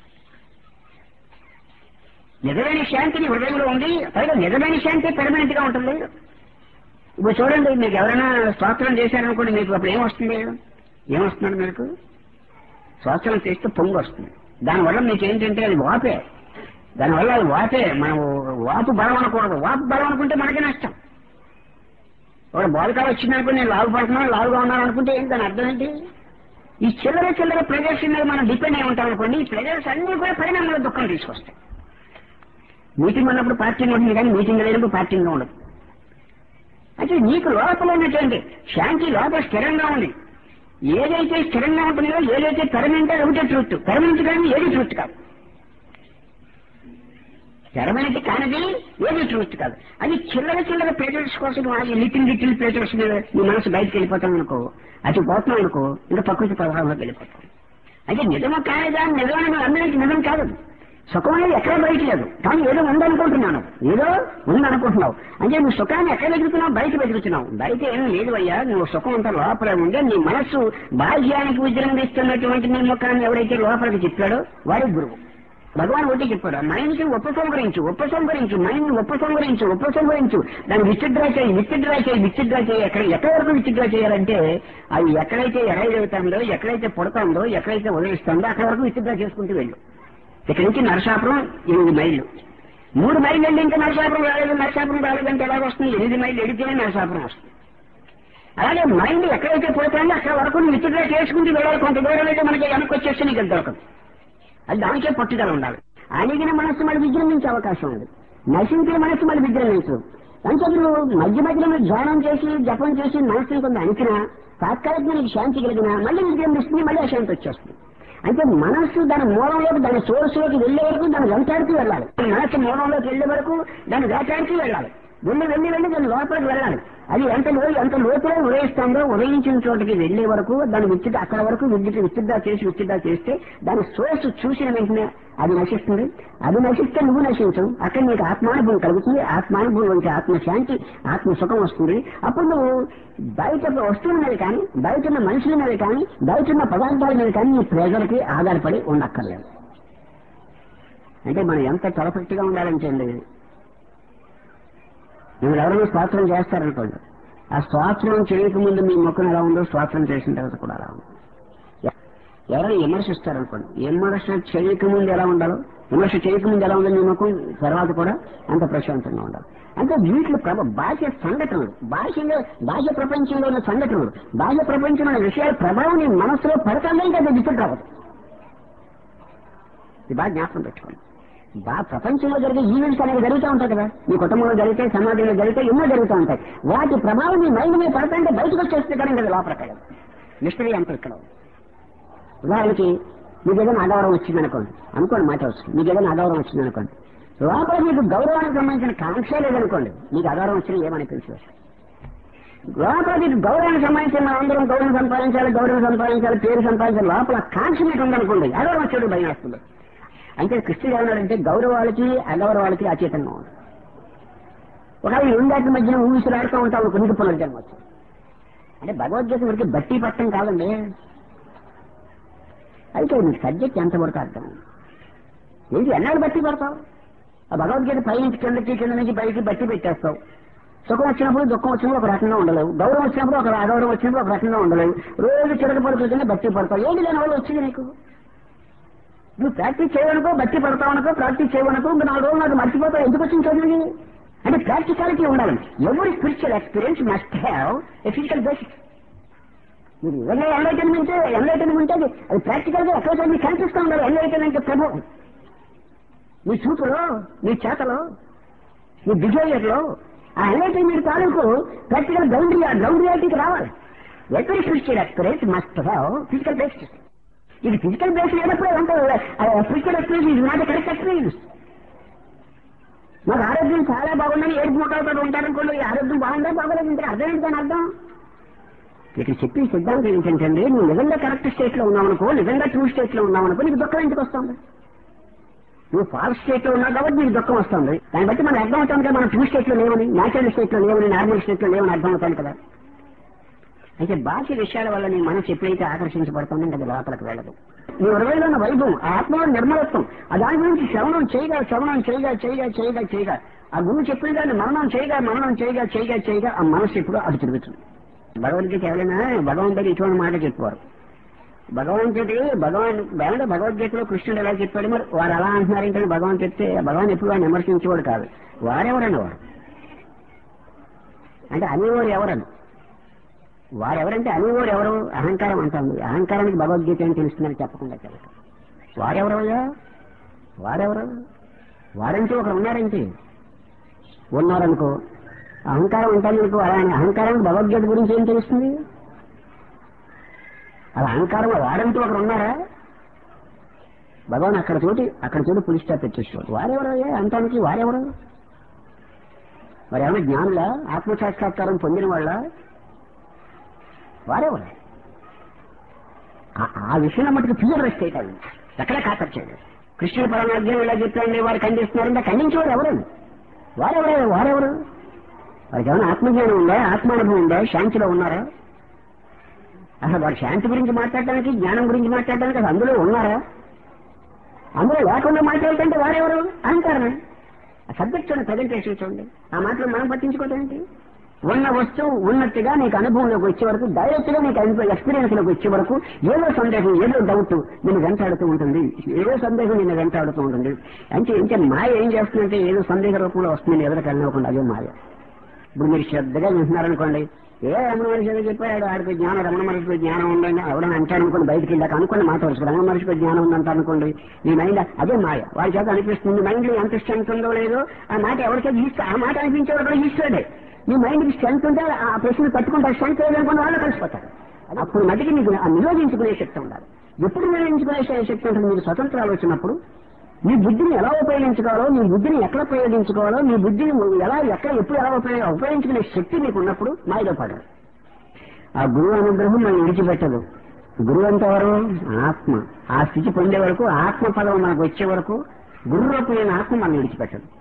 నిజమైన శాంతిని హృదయంలో ఉంది. పైగా నిజమైన శాంతి పెర్మనెంట్ గా ఉంటుంది. ఇప్పుడు చూడండి, మీకు ఎవరైనా స్తోత్రం చేశారనుకోండి, మీకు అప్పుడు ఏమొస్తుంది? ఏమొస్తున్నాడు మీకు? స్తోత్రం చేస్తే పొంగు వస్తుంది. దానివల్ల మీకు ఏంటంటే అది వాపే, దానివల్ల అది వాపే. మనం వాపు బలం అనకూడదు. వాపు బలం అనుకుంటే మనకే నష్టం. ఒక బోధకాలు వచ్చిందనుకో నేను లావు పడుతున్నాను, లావుగా ఉన్నాను అనుకుంటే ఏంటి దాని అర్థం ఏంటి? ఈ చిల్లర చిల్లర ప్రెజర్స్ మీద మనం డిపెండ్ అయి ఉంటాం అనుకోండి, ఈ ప్రెజర్స్ అన్ని కూడా పరిణామంలో దుఃఖం తీసుకొస్తాయి. మీటింగ్ ఉన్నప్పుడు పార్టీగా ఉంటుంది కానీ మీటింగ్ లేనప్పుడు పార్టీగా ఉండదు. అయితే నీకు లోపల ఉన్నటువంటి శాంతి లోపల స్థిరంగా ఉంది. ఏదైతే స్థిరంగా ఉంటుందో, ఏదైతే పెర్మనెంట్ ఒకటే ట్రూత్. పెర్మనెంట్ కానీ ఏది ట్రూత్ కాదు. పెర్మనెంట్ కానిది ఏది ట్రూత్ కాదు. అది చిల్లర చిల్లర ప్లేటర్స్ కోసం లిటిల్ లిటిల్ ప్లేటర్స్ మీద నీ మనసు బయటకు వెళ్ళిపోతాం అనుకో, అటు పోతున్నాం అనుకో, ఇంకా ప్రకృతి ప్రభావంలోకి వెళ్ళిపోతాం. అయితే నిజమో కానిదా నిజమైన అందరికీ నిజం కాదు. సుఖం అనేది ఎక్కడ బయట లేదు, కానీ ఏదో ఉందనుకుంటున్నాను, ఏదో ఉందనుకుంటున్నావు. అంటే నువ్వు సుఖాన్ని ఎక్కడ వెతుకుతున్నావు? బయట వెతుకుతున్నావు. బయట ఏం లేదు అయ్యా, నువ్వు సుఖం అంతా లోపల ఉండే నీ మనస్సు బాహ్యానికి విజృంభిస్తున్నటువంటి నీ ముఖాన్ని ఎవరైతే లోపలికి చెప్పాడో వాడి గురువు. భగవాన్ ఒకటి చెప్పాడు, మైండ్కి ఉపసంహరించు ఉపసంహరించు మైండ్ ఉపసంహరించు ఉపసంహరించు దాన్ని విత్డ్రా చేయి విత్డ్రా చేయి విత్డ్రా చేయి. ఎక్కడ ఎక్కడి వరకు విత్డ్రా చేయాలంటే అది ఎక్కడైతే ఎరైతుందో, ఎక్కడైతే పుడతాందో, ఎక్కడైతే వదిలిస్తుందో అక్కడ వరకు విత్డ్రా చేసుకుంటూ వెళ్ళు. ఇక్కడి నుంచి నరసాపురం ఎనిమిది మైళ్ళు, మూడు మైళ్ళు వెళ్ళి ఇంకా నరసాపురం రాలేదు, నరసాపురం రాలేదంటే ఎలా వస్తుంది? ఎనిమిది మైళ్ళు ఎడితేనే నరసాపురం వస్తుంది. అలాగే మైండ్ ఎక్కడైతే పుడతాందో అక్కడ వరకు విత్డ్రా చేసుకుంటూ వెళ్ళాలి. కొంత దూరం అయితే మనకి వెనక్కి వచ్చేస్తే నీకు దొరకదు. అది దానికే పట్టుదల ఉండాలి. అణిగిన మనస్సు మళ్ళీ విజృంభించే అవకాశం ఉంది, నశించిన మనస్సు మళ్ళీ విజృంభించు. అంటే నువ్వు మధ్య మధ్యలో మీరు ధ్యానం చేసి జపం చేసి మనస్సుని కొంత అణిచినా తాత్కాలికంగా నీకు శాంతి కలిగినా మళ్ళీ విజృంభిస్తుంది, మళ్ళీ అశాంతి వచ్చేస్తుంది. అంటే మనస్సు దాని మూలంలోకి దాని సోర్సులోకి వెళ్లే వరకు దాన్ని వెంటాడుతూ వెళ్ళాలి. మనస్సు మూలంలోకి వెళ్లే వరకు దాన్ని వేటాడుతూ వెళ్ళాలి. వెళ్ళి వెళ్ళి వెళ్ళి దాని లోపలికి వెళ్ళాలి. అది ఎంత లో ఎంత లోతులో ఉదయిస్తుందో ఉదయించిన చోటికి వెళ్లే వరకు దాన్ని విచ్చిట అక్కడ వరకు విద్యుత్ విచ్చిద్దా చేసి విచ్చిద్దా చేస్తే దాని సోర్స్ చూసిన వెంటనే అది నశిస్తుంది. అది నశిస్తే నువ్వు నశించవు. అక్కడ నీకు ఆత్మానుభవం కలుగుతుంది. ఆత్మానుభవం నుంచి ఆత్మశాంతి ఆత్మ సుఖం వస్తుంది. అప్పుడు నువ్వు బయట వస్తువుల మీద కానీ, బయట ఉన్న మనుషుల మీద కానీ, బయట ఉన్న పదార్థాల మీద కానీ నీ ప్రెజర్కి ఆధారపడి ఉండక్కర్లేదు. అంటే మనం ఎంత పర్ఫెక్ట్గా ఉండాలంటే అండి, మీరు ఎవరైనా స్తోత్రం చేస్తారనుకోండి, ఆ స్తోత్రం చేయకముందు మీ ముఖం ఎలా ఉందో స్తోత్రం చేసిన తర్వాత కూడా అలా ఉంది. ఎవరైనా విమర్శిస్తారనుకోండి, విమర్శ చేయకముందు ఎలా ఉండాలో, విమర్శ చేయకముందు ఎలా ఉందో మీ ముఖం తర్వాత కూడా అంత ప్రశాంతంగా ఉండాలి. అంటే వీటిలో ప్రభ బాహ్య సంఘటనలు, బాహ్యంగా బాహ్య ప్రపంచంలో ఉన్న సంఘటనలు, బాహ్య ప్రపంచంలో ఉన్న విషయాల ప్రభావం నీ మనసులో పడతానే ఇంకా అది డిఫరెంట్ రావద్దు. ఇది బాగా జ్ఞాపకం పెట్టుకోండి. బాగా ప్రపంచంలో జరిగే ఈవెంట్స్ అనేవి జరుగుతూ ఉంటాయి కదా, మీ కుటుంబంలో జరిగితే, సమాజంలో జరిగితే ఎన్నో జరుగుతూ ఉంటాయి. వాటి ప్రభావం మీ మైండ్ మీద పడతాంటే బయటకు వచ్చేస్తే కానీ కదా లోపలికి మిస్టరీ అంతా ఇక్కడ. ఉదాహరణకి మీకు ఏదైనా ఆధారం వచ్చిందనుకోండి, అనుకోండి మాట వస్తుంది, మీకు ఏదైనా ఆధారం వచ్చిందనుకోండి, లోపల మీకు గౌరవానికి సంబంధించిన కాంక్ష లేదనుకోండి, మీకు ఆధారం వచ్చినా ఏమనిపించవచ్చు. లోపల మీకు గౌరవానికి సంబంధించిన మనం అందరం గౌరవం సంపాదించాలి, గౌరవం సంపాదించాలి, పేరు సంపాదించాలి, లోపల కాంక్ష మీకు ఉందనుకోండి, ఆధారం వచ్చేది భయం వస్తుంది. అంటే కృష్ణుడు ఏమన్నాడంటే గౌరవాలకి అగౌరవాలకి అచేతంగా ఉంది. ఒకవేళ రెండాటి మధ్యన ఊసిలాడుతూ ఉంటాం, కొన్ని పునర్జన్మ వచ్చింది. అంటే భగవద్గీత వరకు బట్టి పట్టం కాదండి. అయితే నీకు సబ్జెక్ట్ ఎంతవరకు అర్థం ఏంటి? ఎన్నాళ్ళు బట్టి పడతావు? ఆ భగవద్గీత పై నుంచి కిందకి, కింద నుంచి పైకి బట్టి పెట్టేస్తావు. సుఖం వచ్చినప్పుడు దుఃఖం వచ్చినప్పుడు ఒక రకంగా ఉండలేవు, గౌరవం వచ్చినప్పుడు ఒక అగౌరవం వచ్చినప్పుడు ఒక రకంగా ఉండలేవు, రోజు చిరక పడుతుంటే బట్టి పడతావు. ఏంటి దాని వల్ల వచ్చింది నీకు? నువ్వు ప్రాక్టీస్ చేయవనుకో, బట్టి పడతావు అనుకో, ప్రాక్టీస్ చేయవనుకో, ఇంకా నాలుగు రోజులు నాకు మర్చిపోతావు. ఎందుకు వచ్చింది చదివి? అంటే ప్రాక్టికాలిటీ ఉండాలి. Every spiritual experience must have a physical basic. మీరు ఏదైనా ఎన్లైటన్మెంట్ ఎన్లైటన్మెంట్ అది అది ప్రాక్టికల్ గా ఎక్కడ మీకు కనిపిస్తూ ఉండాలి. ఎన్లైటన్మెంట్ ప్రభావం మీ చూపులో, మీ చేతలో, మీ బిహేవియర్ లో ఆ ఎన్లైటన్మెంట్ తాలూకు ప్రాక్టికల్ గ్రౌండ్ గ్రౌండ్ రియాలిటీకి రావాలి. Every spiritual experience must have physical basic. ఇది ఫిజికల్ బేస్ లేనప్పుడు అంటే ఫిజికల్ ఎక్స్పీరియన్స్ ఇది నాట్ కరెక్ట్ ఎక్స్పీరియన్స్. మాకు ఆరోగ్యం చాలా బాగుందని ఏడు మూటలతో ఉంటారనుకోండి, ఆరోగ్యం బాగుందా బాగోలేదు అంటే అర్థం ఏంటి దాని అర్థం? ఇక్కడ చెప్పి సిద్ధాంతం ఏంటంటే నువ్వు నిజంగా కరెక్ట్ స్టేట్ లో ఉన్నావనుకో, నిజంగా ట్రూ స్టేట్ లో ఉన్నావనుకో నీకు దుఃఖం ఎందుకు వస్తుంది? నువ్వు ఫాల్స్ స్టేట్ లో ఉన్నావు కాబట్టి నీకు దుఃఖం వస్తుంది. దాన్ని బట్టి మనం అర్థం అవుతాం కదా మనం ట్రూ స్టేట్ లో లేవని, న్యాచురల్ స్టేట్ లో లేవని, నార్మల్ స్టేట్ లో లేవని అర్థం అవుతాను కదా. అయితే బాహ్య విషయాల వల్ల నీ మనసు ఎప్పుడైతే ఆకర్షించబడుతుందో అది లోపలికి వెళ్ళదు. నీ హృదయంలో ఉన్న వైభవం, ఆ ఆత్మలో నిర్మలత్వం, ఆ దాని గురించి శ్రవణం చేయగా శ్రవణం చేయగా చేయగా చేయగా చేయగా ఆ గురువు చెప్పిన దాన్ని మననం చేయగా మననం చేయగా చేయగా చేయగా ఆ మనసు ఎప్పుడు అటు తిరుగుతుంది. భగవద్గీత ఎవరైనా భగవంతుడు ఇటువంటి మాట చెప్పేవారు, భగవంతుడి భగవాన్ అంటే భగవద్గీతలో కృష్ణుడు ఎలా చెప్పాడు, మరి వారు అలా అంటున్నారంటే భగవాన్ చెప్తే భగవాన్ ఎప్పుడు వాడిని విమర్శించేవాడు కాదు. వారెవరని వారు అంటే అనేవారు ఎవరని, వారెవరంటే అనేవారు ఎవరు, అహంకారం అంటుంది. అహంకారానికి భగవద్గీత అని తెలుస్తుందని చెప్పకుండా కనుక వారెవరయ్యా, వారెవరు, వారంటే ఒకరు ఉన్నారంటే ఉన్నారనుకో, అహంకారం ఉంటాననుకో, అలా అహంకారానికి భగవద్గీత గురించి ఏం తెలుస్తుంది? అలా అహంకారం వారంటూ ఒకరు ఉన్నారా? భగవాన్ అక్కడ చోటి అక్కడ చోటు పులి స్టాప్ పెట్టేసుకోవాలి. వారెవరయ్యా అంటానికి, వారెవరు? మరి ఏమైనా జ్ఞానుల ఆత్మసాక్షాత్కారం పొందిన వాళ్ళ, వారెవరు? ఆ విషయంలో మటుకు ప్యూర్ రెస్టేట్ అవి ఎక్కడా కాకర్చేది. కృష్ణుడు పరమాజ్ఞం ఇలా చెప్పండి వారు ఖండిస్తున్నారంటే ఖండించేవారు ఎవరు? వారెవరు వారెవరు వారికి ఏమైనా ఆత్మజ్ఞానం ఉందా, ఆత్మానుభవం ఉందా, శాంతిలో ఉన్నారా? అసలు వాడు శాంతి గురించి మాట్లాడడానికి, జ్ఞానం గురించి మాట్లాడడానికి అసలు అందులో ఉన్నారా? అందులో లేకుండా మాట్లాడుతుంటే వారెవరు? అహంకారమే. ఆ సబ్జెక్ట్ చూడండి, ప్రజెంటేషన్ చూడండి, ఆ మాటలు మనం పట్టించుకోవడానికి. ఉన్న వస్తువు ఉన్నట్టుగా నీకు అనుభవంలోకి వచ్చే వరకు, డైరెక్ట్ గా నీకు అనుభవ ఎక్స్పీరియన్స్ లోకి వచ్చే వరకు ఏదో సందేహం, ఏదో డౌట్ నిన్ను వెంటాడుతూ ఉంటుంది, ఏదో సందేహం నిన్ను వెంటాడుతూ ఉంటుంది. అంటే ఇంకా మాయ ఏం చేస్తుందంటే ఏదో సందేహ రూపంలో వస్తుంది, ఎవరికి అనుకోకుండా అదే మాయ. ఇప్పుడు మీరు శ్రద్ధగా వింటున్నారనుకోండి, ఏ రమణ మహర్షి ఏదో చెప్పాడు, ఆడికి జ్ఞానం, రమణ మహర్షికి జ్ఞానం ఉందండి ఎవరైనా అంటారు అనుకోండి, బయటికి వెళ్ళాక అనుకోండి మాట వరుస రమణ మహర్షికి జ్ఞానం ఉందంట అనుకోండి, మీ మైండ్ అదే మాయ, వాడి చేత అనిపిస్తుంది. మైండ్ లో ఎంత స్ట్రెంత్ ఉందో లేదో ఆ మాట ఎవరికైతే ఇస్తే ఆ మాట అనిపించేవాడు కూడా ఇస్తాడే. మీ మైండ్ కి స్ట్రెంత్ ఉంటే ఆ ప్రశ్న పట్టుకుంటారు, స్ట్రెంత్ లేదనుకున్న వాళ్ళు కలిసిపోతారు. అప్పుడు మటుకి మీకు నిరోధించుకునే శక్తి ఉండాలి. ఎప్పుడు నిరోధించుకునే శక్తి ఉంటుంది? మీరు స్వతంత్రాలు వచ్చినప్పుడు మీ బుద్ధిని ఎలా ఉపయోగించుకోవాలో, మీ బుద్ధిని ఎక్కడ ఉపయోగించుకోవాలో, మీ బుద్ధిని ఎలా ఎక్కడ ఎప్పుడు ఎలా ఉపయోగ ఉపయోగించుకునే శక్తి మీకు ఉన్నప్పుడు మాయలో పడరు. ఆ గురువు అనుగ్రహం మనం విడిచిపెట్టదు. గురువు అంటే ఎవరు? ఆత్మ. ఆ స్థితి పొందే వరకు, ఆత్మ పదం మనకు వచ్చే వరకు గురు రూపమైన ఆత్మ మనం విడిచిపెట్టదు.